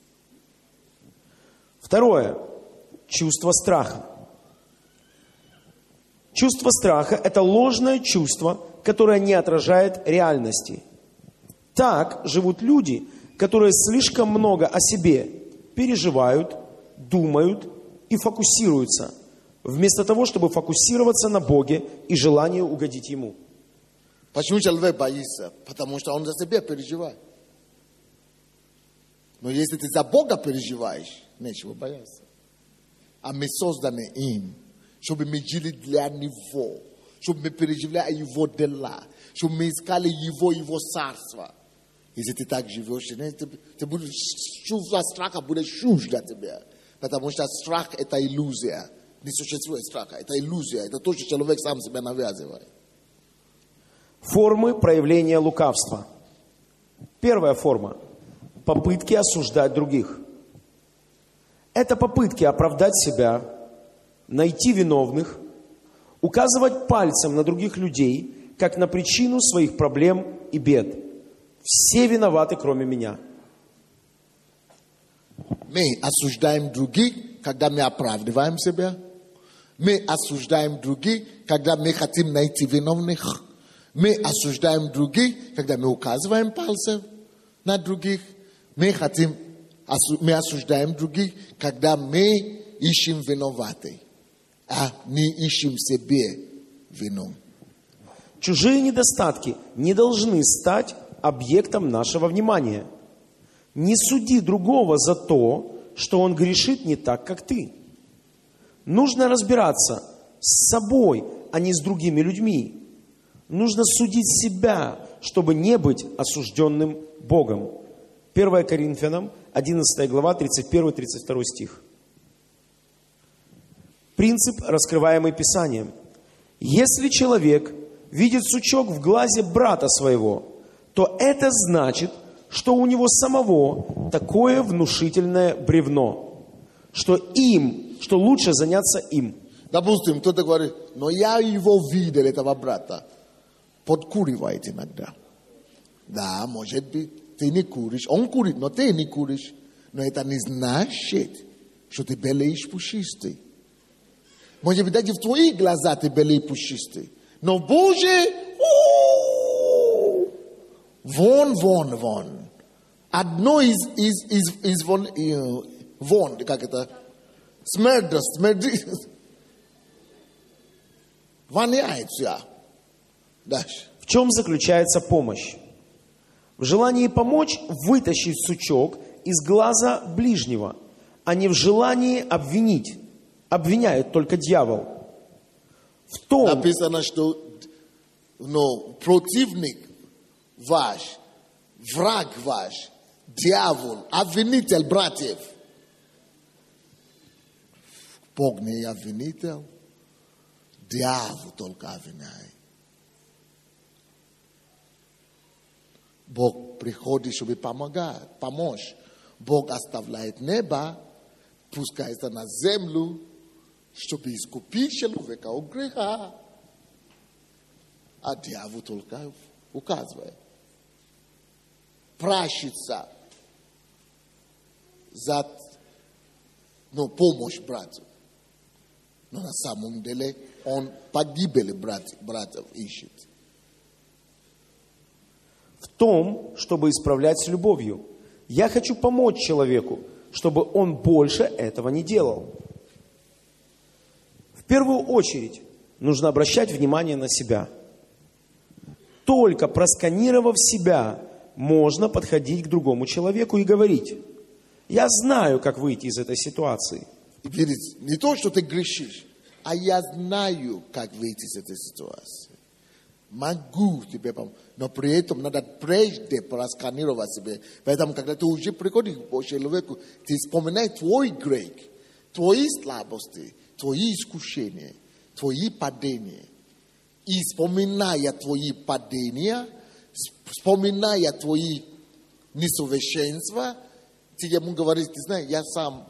Второе. Чувство страха. Чувство страха – это ложное чувство, которое не отражает реальности. Так живут люди, которые слишком много о себе переживают, думают и фокусируются, вместо того, чтобы фокусироваться на Боге и желании угодить Ему. Почему человек боится? Потому что он за себя переживает. Но если ты за Бога переживаешь, нечего бояться. А мы созданы им, чтобы мы жили для Него, чтобы мы переживали Его дела, чтобы мы искали Его, Его царство. Если ты так живешь, ты, ты будешь чувствовать страха, будет чушь для тебя. Потому что страх – это иллюзия. Не существует страха, это иллюзия. Это то, что человек сам себя навязывает. Формы проявления лукавства. Первая форма – попытки осуждать других. Это попытки оправдать себя, найти виновных, указывать пальцем на других людей, как на причину своих проблем и бед. Все виноваты, кроме меня. Мы осуждаем других, когда мы оправдываем себя. Мы осуждаем других, когда мы хотим найти виновных. Мы осуждаем других, когда мы указываем пальцем на других. Мы хотим, мы осуждаем других, когда мы ищем виноватых, а не ищем себе вину. Чужие недостатки не должны стать объектом нашего внимания. Не суди другого за то, что он грешит не так, как ты. Нужно разбираться с собой, а не с другими людьми. Нужно судить себя, чтобы не быть осужденным Богом. первое Коринфянам, одиннадцатая глава, тридцать первый тридцать второй стих. Принцип, раскрываемый Писанием. Если человек видит сучок в глазе брата своего, то это значит, что у него самого такое внушительное бревно, что им, что лучше заняться им. Допустим, кто-то говорит, но я его видел, этого брата, подкуривает иногда. Да, может быть, ты не куришь, он курит, но ты не куришь. Но это не значит, что ты белеешь пушистый. Может быть, даже в твои глаза ты белеешь пушистый. Но Боже, вон, вон, вон. Одно из, из, из, из вон, вон, как это, смердит, смердит. Воняет все. Дальше. В чем заключается помощь? В желании помочь вытащить сучок из глаза ближнего, а не в желании обвинить. Обвиняет только дьявол. В том, Написано, что но, противник ваш, враг ваш, дьявол, обвинитель братьев. Бог не обвинитель, дьявол только обвиняет. Бог приходит, чтобы помогать, помочь. Бог оставляет небо, пускается на землю, чтобы искупить человека от греха. А дьявол только указывает. Пращится за ну, помощь брату. Но на самом деле он погибели брат, братьев ищет. в том, чтобы исправлять с любовью. Я хочу помочь человеку, чтобы он больше этого не делал. В первую очередь нужно обращать внимание на себя. Только просканировав себя, можно подходить к другому человеку и говорить: я знаю, как выйти из этой ситуации. Видите, не то, что ты грешишь, а я знаю, как выйти из этой ситуации. Могу тебе помочь. Но при этом надо прежде просканировать себя. Поэтому, когда ты уже приходишь к человеку, ты вспоминай твой грех, твои слабости, твои искушения, твои падения. И вспоминая твои падения, вспоминая твои несовершенства, ты ему говоришь: ты знаешь, я сам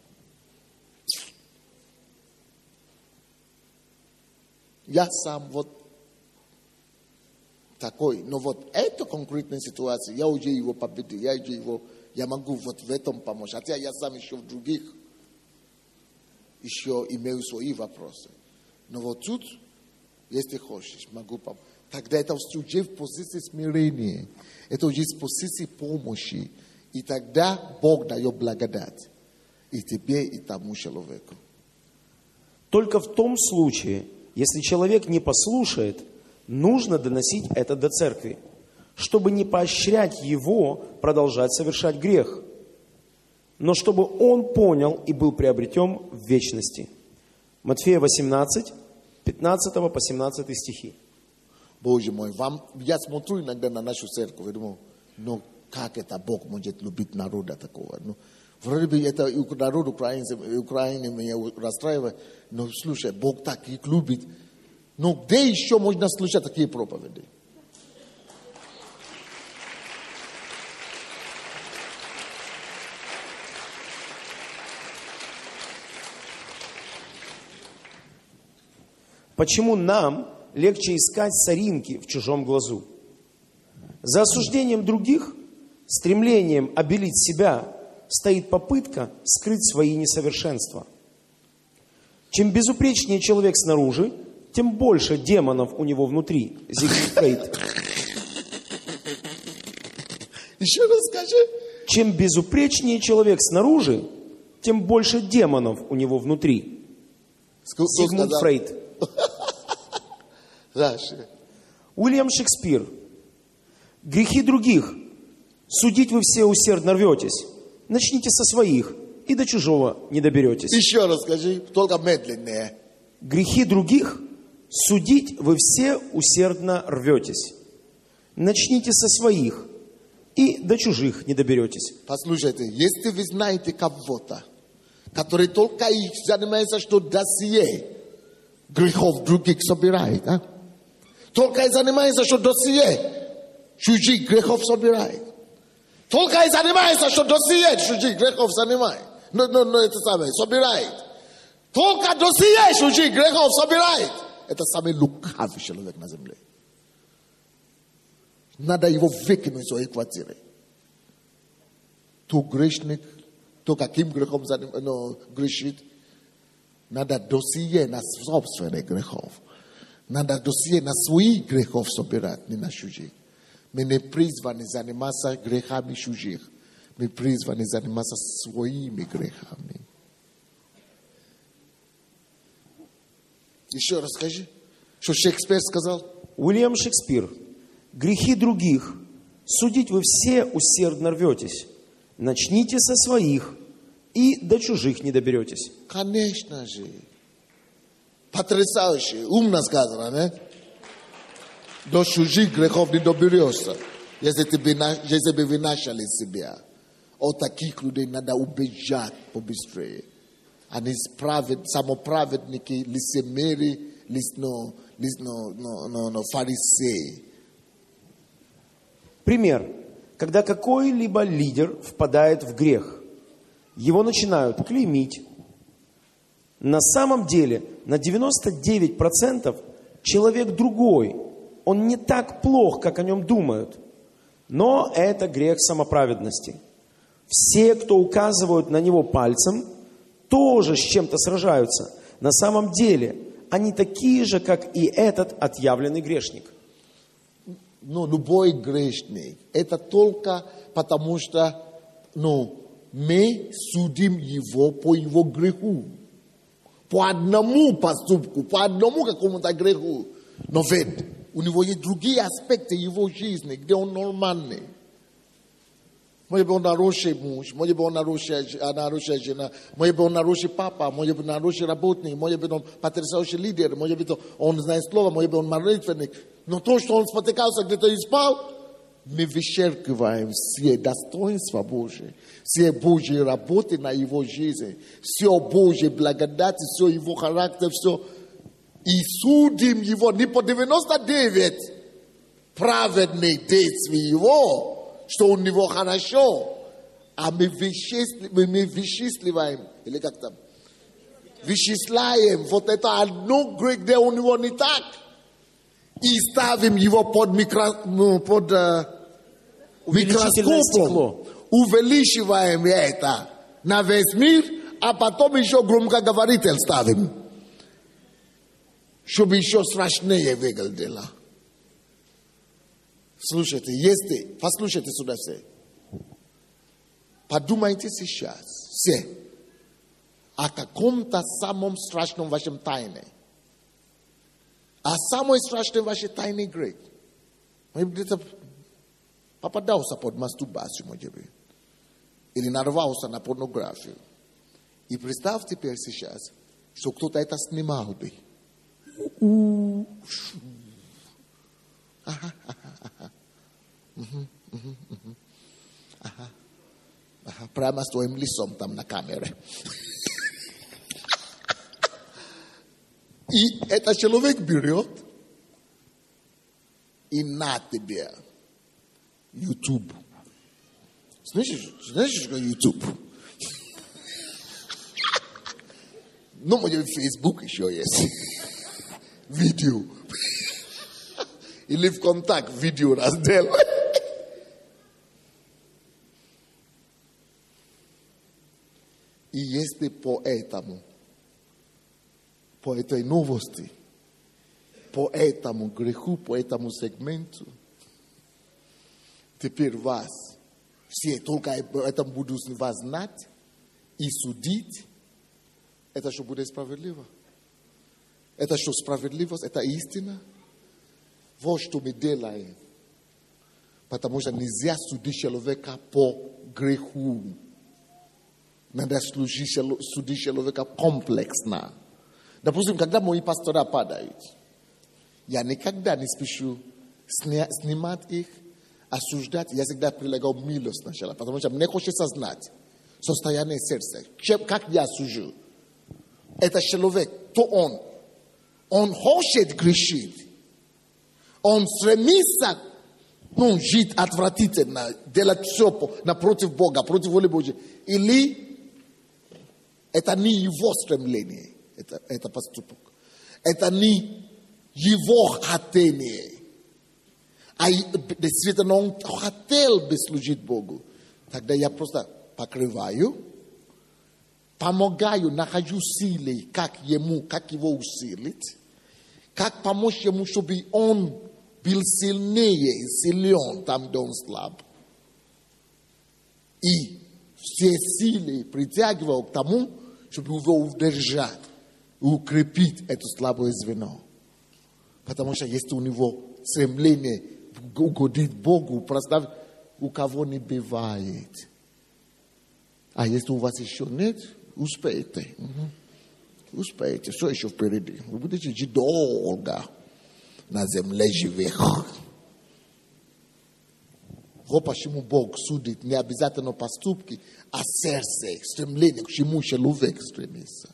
я сам вот такой, но вот эта конкретная ситуация, я уже его победил, я уже его, я могу вот в этом помочь. Хотя я сам еще в других еще имею свои вопросы. Но вот тут, если хочешь, могу помочь. Тогда это уже в позиции смирения, это уже в позиции помощи. И тогда Бог дает благодать и тебе, и тому человеку. Только в том случае, если человек не послушает, нужно доносить это до церкви, чтобы не поощрять его продолжать совершать грех, но чтобы он понял и был приобретен в вечности. Матфея восемнадцать, пятнадцать по семнадцать стихи. Боже мой, вам, я смотрю иногда на нашу церковь и думаю: ну как это Бог может любить народа такого? Ну, вроде бы это народ украинцев, Украины меня расстраивает, но слушай, Бог так их любит. Но где еще можно слушать такие проповеди? Почему нам легче искать соринки в чужом глазу? За осуждением других, стремлением обелить себя, стоит попытка скрыть свои несовершенства. Чем безупречнее человек снаружи, тем больше демонов у него внутри. Зигмунд Фрейд. Еще раз скажи. Чем безупречнее человек снаружи, тем больше демонов у него внутри. Кто Зигмунд сказал? Фрейд. Дальше. Уильям Шекспир. Грехи других судить вы все усердно рветесь. Начните со своих, и до чужого не доберетесь. Еще раз скажи, только медленнее. Грехи других судить вы все усердно рветесь. Начните со своих, и до чужих не доберетесь. Послушайте, если вы знаете кого-то, который только их занимается, что досье грехов других собирает, а? Только и занимается, что досье чужих грехов собирает. Только и занимается, что досье чужих грехов занимает. Но, но, но это самое, собирает. Только досье чужих грехов собирает. Это самый лукавый человек на земле. Надо его выкинуть из своей квартиры. То грешник, то каким грехом ну, грешит. Надо досье на собственных грехов. Надо досье на своих грехов собирать, не на чужих. Мы не призваны заниматься грехами чужих. Мы призваны заниматься своими грехами. Еще раз скажи, что Шекспир сказал. Уильям Шекспир. Грехи других судить вы все усердно рветесь. Начните со своих, и до чужих не доберетесь. Конечно же. Потрясающе. Умно сказано, не? До чужих грехов не доберешься, если тебе, если бы вынашивали себя. От таких людей надо убежать побыстрее. Они справед, самоправедники, лицемеры, но, но, но, но, но фарисеи. Пример. Когда какой-либо лидер впадает в грех, его начинают клеймить. На самом деле, на девяносто девять процентов человек другой. Он не так плох, как о нем думают. Но это грех самоправедности. Все, кто указывают на него пальцем, тоже с чем-то сражаются. На самом деле, они такие же, как и этот отъявленный грешник. Ну, любой грешник. Это только потому, что ну, мы судим его по его греху. По одному поступку, по одному какому-то греху. Но ведь у него есть другие аспекты его жизни, где он нормальный. Может быть, он хороший муж, может быть, он хорошая, хорошая жена, может быть, он хороший папа, может быть, он хороший работник, может быть, он потрясающий лидер, может быть, он знает слово, может быть, он молитвенник. Но то, что он спотыкался, где-то и спал, мы вычеркиваем все достоинства Божьи, все Божьи работы на его жизни, все Божьи благодати, все его характер, все. И судим его не по девяносто девять праведных действий его, что у него хорошо, а мы вычисливаем, или как там, вычисляем вот это одно грех, где у него не так, и ставим его под, микро, ну, под uh, микроскопом, увеличиваем это на весь мир, а потом еще громкоговоритель ставим, чтобы еще страшнее выглядело. Слушайте, если, послушайте сюда все. Подумайте сейчас все о каком-то самом страшном вашем тайне. А самый страшный ваш тайный грех. Где-то попадался под мастурбацию, может быть. Или нарвался на порнографию. И представьте теперь сейчас, что кто-то это снимал бы. Ага, ага, ага. Угу, угу, угу. Ага. Ага. Прямо с твоим лицом там на камере. И этот человек берет и на тебе YouTube. Знаешь, знаешь, что YouTube? Ну, может быть, Facebook еще есть. Видео. Или в контакт видео раздел. И если по этому, по этой новости, по этому греху, по этому сегменту, теперь вас, все только об этом будут вас знать и судить, это что будет справедливо? Это что справедливость? Это истина? Вот что мы делаем. Потому что нельзя судить человека по греху. Надо судить человека комплексно. Допустим, когда мои пастора падают, я никогда не спешу снимать их, осуждать. Я всегда прилагаю милость сначала, потому что мне хочется знать состояние сердца. Как я сужу? Это человек, то он. Он хочет грешить. Он стремится ну, жить отвратительно, делать все напротив Бога, против воли Божьей. Или это не его стремление, это, это поступок. Это не его хотение. А действительно он хотел бы служить Богу. Тогда я просто покрываю, помогаю, нахожу силы, как ему, как его усилить, как помочь ему, чтобы он был сильнее, силен там, где он слаб. И все силы притягивал к тому, чтобы его удержать, укрепить это слабое звено. Потому что если у него стремление угодить Богу, прославить, у кого не бывает. А если у вас еще нет, успейте. Угу. Успеете, все еще впереди. Вы будете жить долго на земле живых. Вот почему Бог судит не обязательно поступки, а сердце, стремление, к чему человек стремится.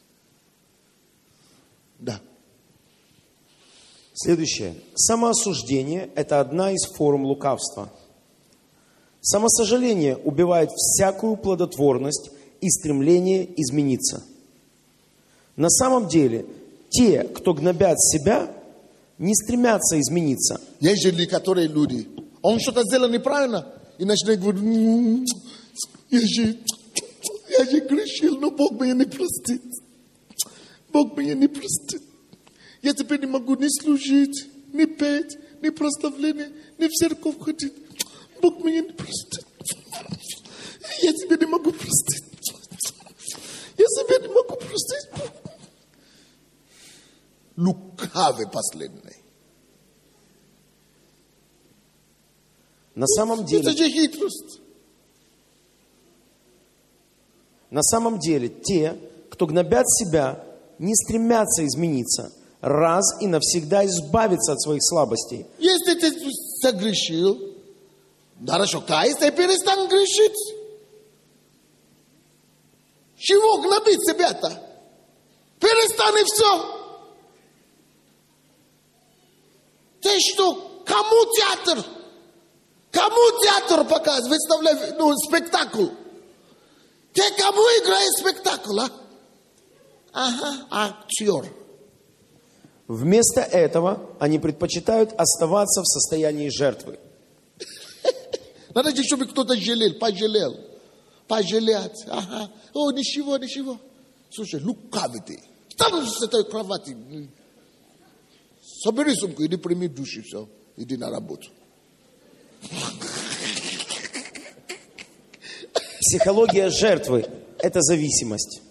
Да. Следующее. Самоосуждение – это одна из форм лукавства. Самосожаление убивает всякую плодотворность и стремление измениться. На самом деле, те, кто гнобят себя, не стремятся измениться. Есть же некоторые люди, он что-то сделал неправильно, и начинает говорить, «М-м, я же, я же грешил, но Бог меня не простит. Бог меня не простит. Я теперь не могу ни служить, ни петь, ни прославление, ни в церковь ходить. Бог меня не простит. Я тебя не могу простить. Я себя не могу простить. Лукавый последний. На самом Это деле, же хитрость. на самом деле, те, кто гнобят себя, не стремятся измениться, раз и навсегда избавиться от своих слабостей. Если ты согрешил, хорошо, кайся и перестань грешить. Чего гнобить себя-то? Перестань и все. Ты что, кому театр? Кому театр показывает, выставляет, ну, спектакль? Ты кому играешь спектакль, а? Ага, актер. Вместо этого они предпочитают оставаться в состоянии жертвы. Надо, чтобы кто-то жалел, пожалел. Пожалеть. Ага. О, ничего, ничего. Слушай, лукавый ты. Там с этой кровати. Собери сумку, иди прими душ и все. Иди на работу. Психология жертвы – это зависимость.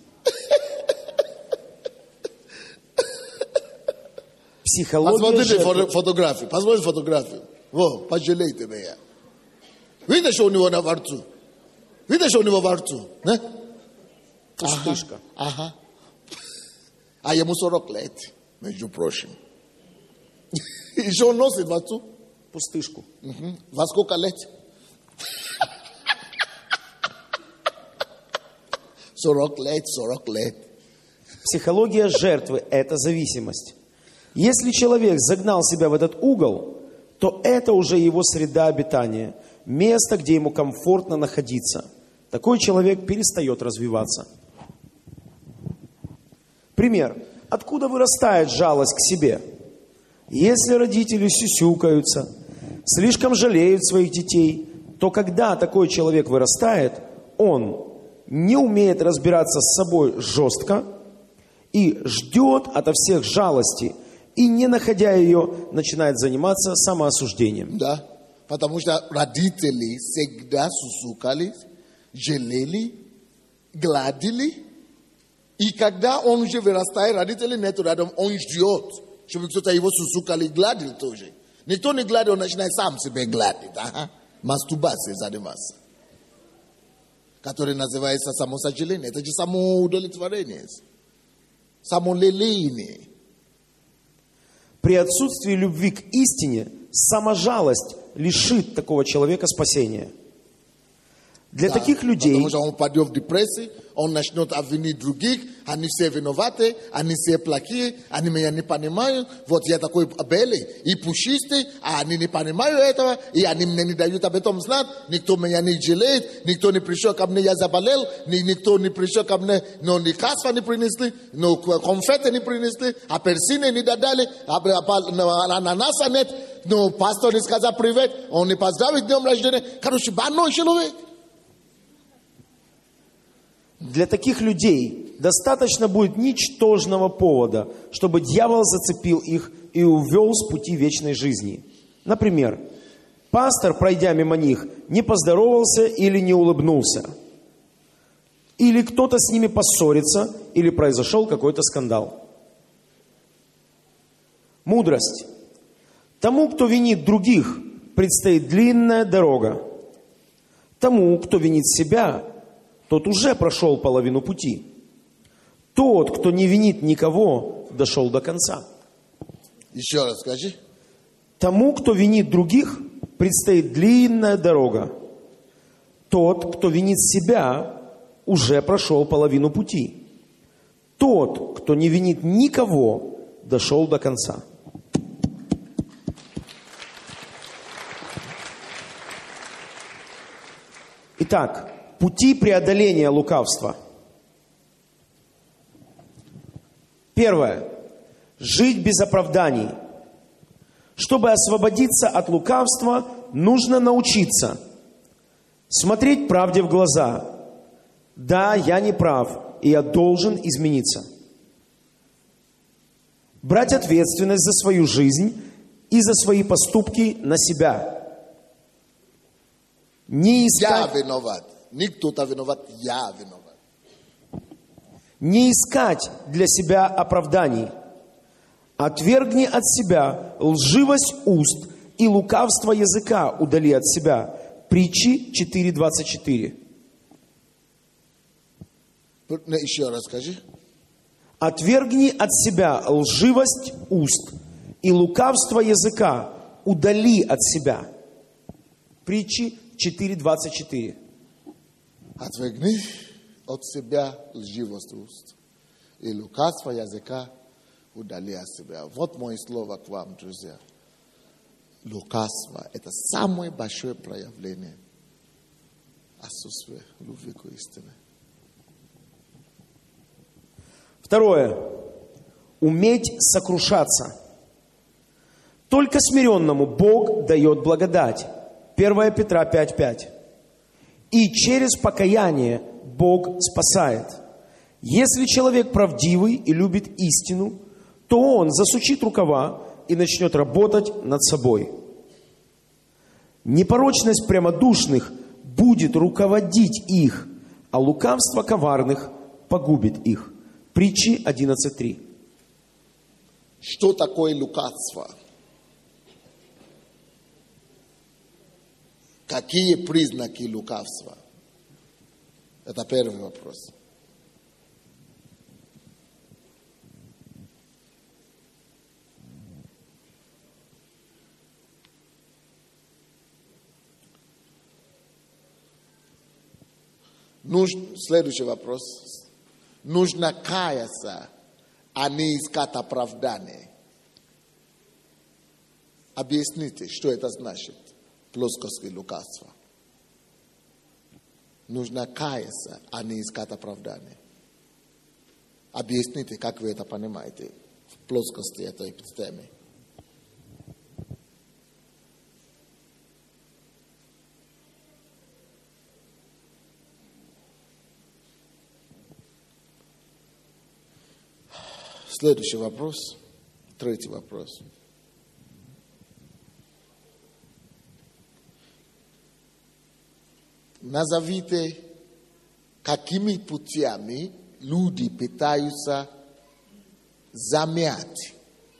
Психология Посмотрите жертвы. фото- фотографии. Посмотрите фотографию. Во, пожалейте меня. Видите, что у него на во рту? Видите, что у него во рту? Не? Пустышка. Ага. А ему сорок лет, между прочим. И что он носит во рту? Пустышку. Мгм. Во сколько лет? Сорок лет, сорок лет. Психология жертвы – это зависимость. Если человек загнал себя в этот угол, то это уже его среда обитания, место, где ему комфортно находиться. Такой человек перестает развиваться. Пример. Откуда вырастает жалость к себе? Если родители сюсюкаются, слишком жалеют своих детей, то когда такой человек вырастает, он не умеет разбираться с собой жестко и ждет ото всех жалости, и, не находя ее, начинает заниматься самоосуждением. Да, потому что родители всегда сусукались, жалели, гладили. И когда он уже вырастает, родители нету рядом, он ждет, чтобы кто-то его сусукали и гладил тоже. Никто не гладит, он начинает сам себя гладить. Ага. Мастурбацией заниматься. Которое называется самосожаление. Это же самоудовлетворение. Самолелеяние. При отсутствии любви к истине саможалость лишит такого человека спасения. Для Да, таких людей потому что он упадет в депрессию, он начнет обвинить других, они все виноваты, они все плохие, они меня не понимают, вот я такой белый и пушистый, а они не понимают этого, и они мне не дают об этом знать, никто меня не жалеет, никто не пришел ко мне, я заболел, ни- никто не пришел ко мне, но лекарства не принесли, но конфеты не принесли, апельсины не додали, а- а- а- ананаса нет, но пастор не сказал привет, он не поздравит днем рождения, короче, больной человек. Для таких людей достаточно будет ничтожного повода, чтобы дьявол зацепил их и увел с пути вечной жизни. Например, пастор, пройдя мимо них, не поздоровался или не улыбнулся. Или кто-то с ними поссорится, или произошел какой-то скандал. Мудрость. Тому, кто винит других, предстоит длинная дорога. Тому, кто винит себя, тот уже прошел половину пути. Тот, кто не винит никого, дошел до конца. Еще раз скажи. Тому, кто винит других, предстоит длинная дорога. Тот, кто винит себя, уже прошел половину пути. Тот, кто не винит никого, дошел до конца. Итак, пути преодоления лукавства. Первое. Жить без оправданий. Чтобы освободиться от лукавства, нужно научиться смотреть правде в глаза. Да, я не прав, и я должен измениться. Брать ответственность за свою жизнь и за свои поступки на себя. Не искать, Я виноват. Не кто-то виноват, я виноват. не искать для себя оправданий. Отвергни от себя лживость уст и лукавство языка удали от себя. Притчи четыре двадцать четыре. Еще раз скажи. Отвергни от себя лживость уст и лукавство языка удали от себя. Притчи четыре двадцать четыре. Отвергни от себя лживость уст и лукавство языка удали от себя. Вот мое слово к вам, друзья. Лукавство – это самое большое проявление отсутствия любви к истине. Второе. Уметь сокрушаться. Только смиренному Бог дает благодать. первое Петра пять пять. И через покаяние Бог спасает. Если человек правдивый и любит истину, то он засучит рукава и начнет работать над собой. Непорочность прямодушных будет руководить их, а лукавство коварных погубит их. Притчи одиннадцать три. Что такое лукавство? Какие признаки лукавства? Это первый вопрос. Нуж... Следующий вопрос. Нужно каяться, а не искать оправдание. Объясните, что это значит? Плоскостное лукавство. Нужно каяться, а не искать оправдание. Объясните, как вы это понимаете в плоскости этой темы. Следующий вопрос. Третий вопрос. Назовите, какими путями люди пытаются замять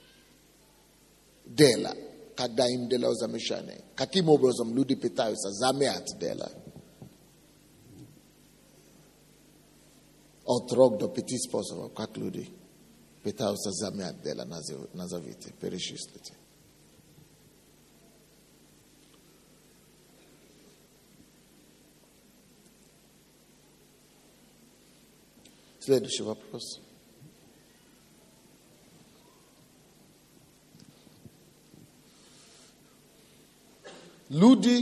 дело, когда им дело замешано. Каким образом люди пытаются замять дело? От трех до пяти способов, как люди пытаются замять дело, назовите, перечислите. Следующий вопрос. Люди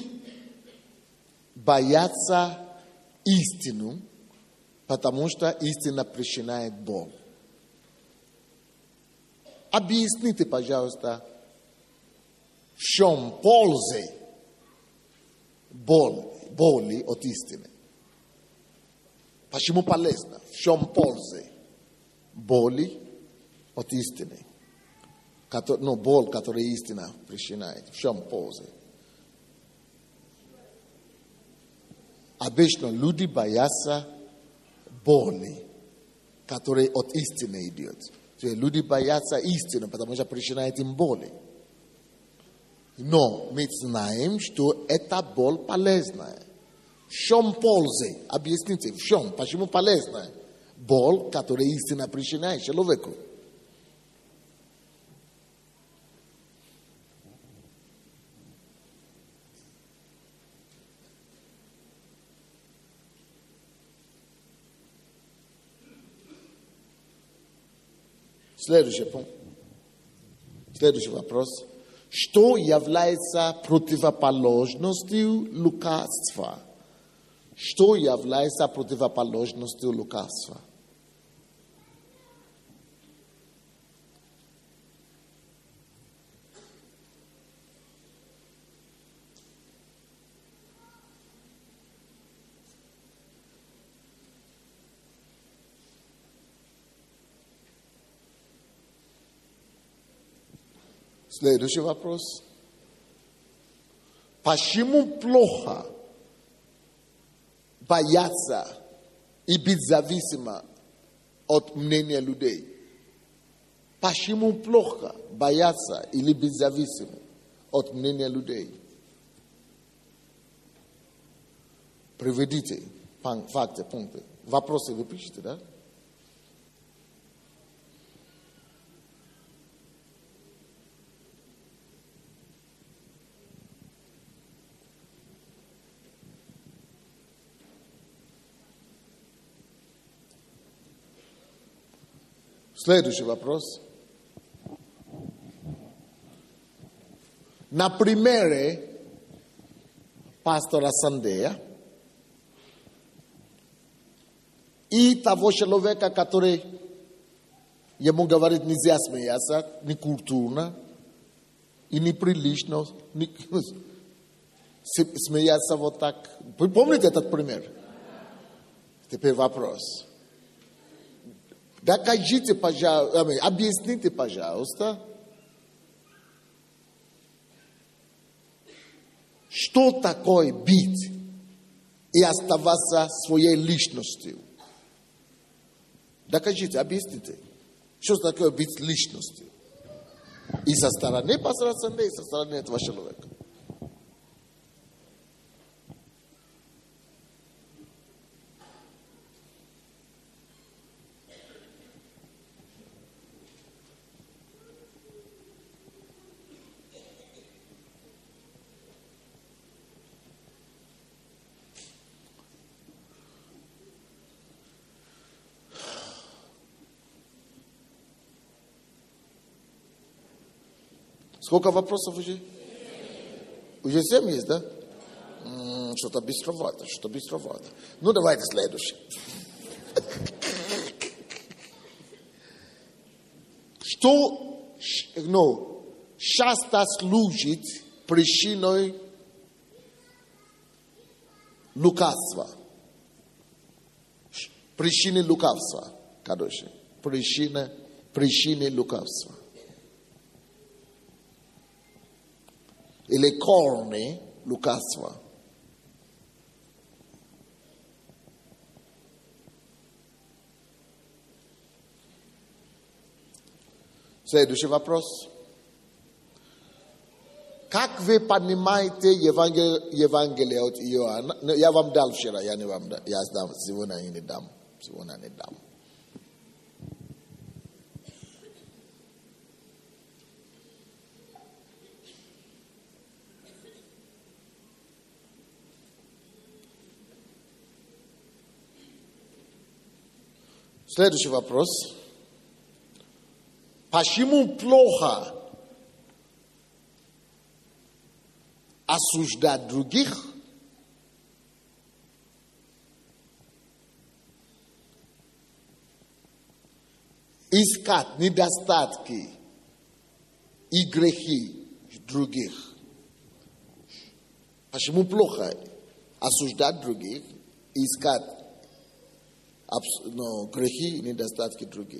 боятся истину, потому что истина причиняет боль. Объясните, пожалуйста, в чем польза боли, боли от истины? Почему полезно? В чем польза боли от истины? Ну, боль, которую истина причиняет. В чем польза? Обычно люди боятся боли, которая от истины идет. Люди боятся истины, потому что причиняет им боли. Но мы знаем, что эта боль полезная. В чем польза? Объясните, в чем? Почему полезная? боль, которая истина причиняет человеку. Следующий пункт. Следующий вопрос. Что является противоположностью лукавства? Что является противоположностью лукавства? Следующий вопрос. Почему плохо бояться и быть зависимым от мнения людей? Почему плохо бояться или быть зависимым от мнения людей? Приведите факты, пункты. Вопросы вы пишете, да? Следующий вопрос. На примере пастора Сандея и того человека, который ему говорит, нельзя смеяться, не культурно и неприлично не, смеяться вот так. Вы помните этот пример? Теперь вопрос. Докажите, пожалуйста, объясните, пожалуйста, что такое быть и оставаться своей личностью. Докажите, объясните, что такое быть личностью. И со стороны пастора Сандея, и со стороны этого человека. Сколько вопросов уже? Уже семь есть, да? М-м, что-то быстровато, что-то быстровато. Ну, давайте следующий. Что, ну, часто служит причиной лукавства? Причиной лукавства, короче. Причина, причиной лукавства. Или корни лукавства. Следующий вопрос. Как вы понимаете Евангелие, Евангелие от Иоанна? Я вам дал вчера, я не вам дал. Я дам, сегодня я не дам. Сегодня не дам. Следующий вопрос. Почему плохо осуждать других, искать недостатки и грехи других? Почему плохо осуждать других, искать но грехи и недостатки другие?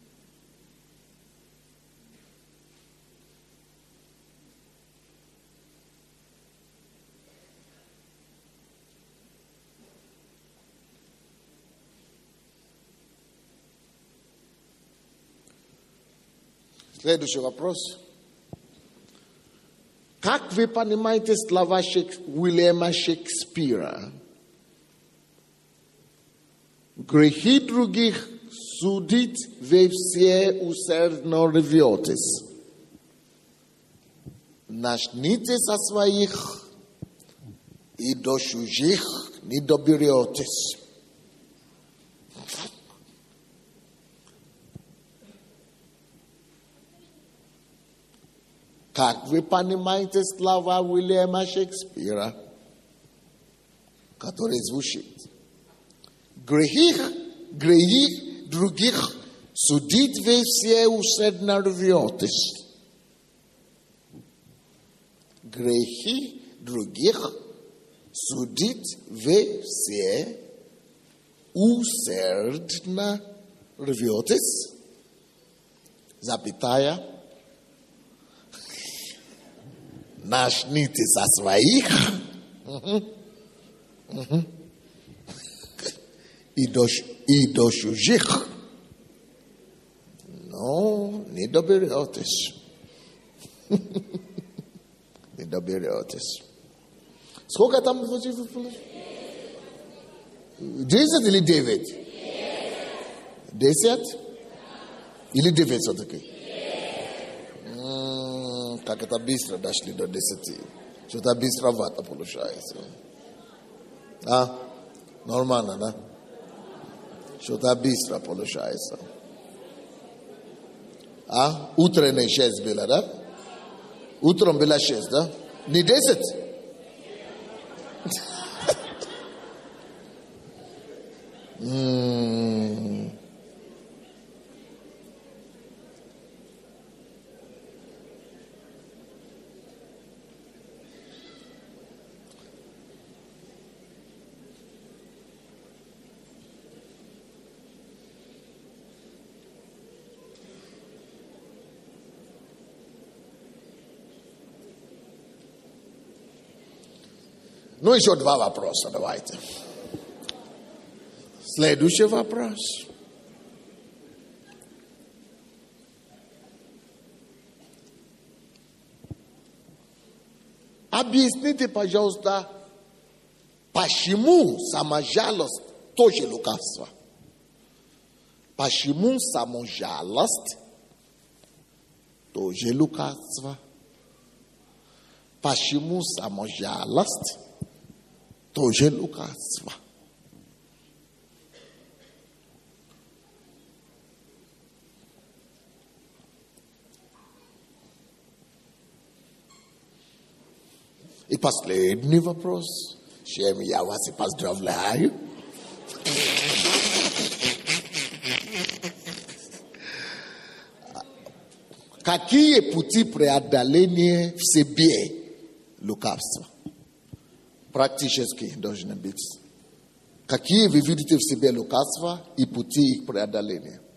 Следующий вопрос. Как вы понимаете слова Шек... Уильяма Шекспира? Грехи других судить во все усердно рветесь. Начните со своих, и до чужих не доберетесь. Как вы понимаете слова Уильяма Шекспира, который звучит: грехи, грехи других судить вы все усердно рветесь. Грехи других судить вы все усердно рветесь. Запятая. Начните со своих. Угу. Угу. И, до, и до чужих. Но не доберетесь. Не доберетесь. Сколько там? Десять или девять? Десять? Или девять все-таки? Как это быстро дошли до десяти. Что-то быстровато получается. А? Нормально, да? Что-то быстро получается. А? Утреннее шесть было, да? Утром было шесть, да? Не десять? М-м-м. Ну, еще два вопроса давайте. Следующий вопрос. Объясните, пожалуйста, почему саможалость тоже лукавство? Почему саможалость тоже лукавство? Почему саможалость тоже лукавство? И последний вопрос, с чем я вас и поздравляю. Какие пути преодоления в себе лукавства? Практически должны быть. Какие вы видите в себе лукавства и пути их преодоления?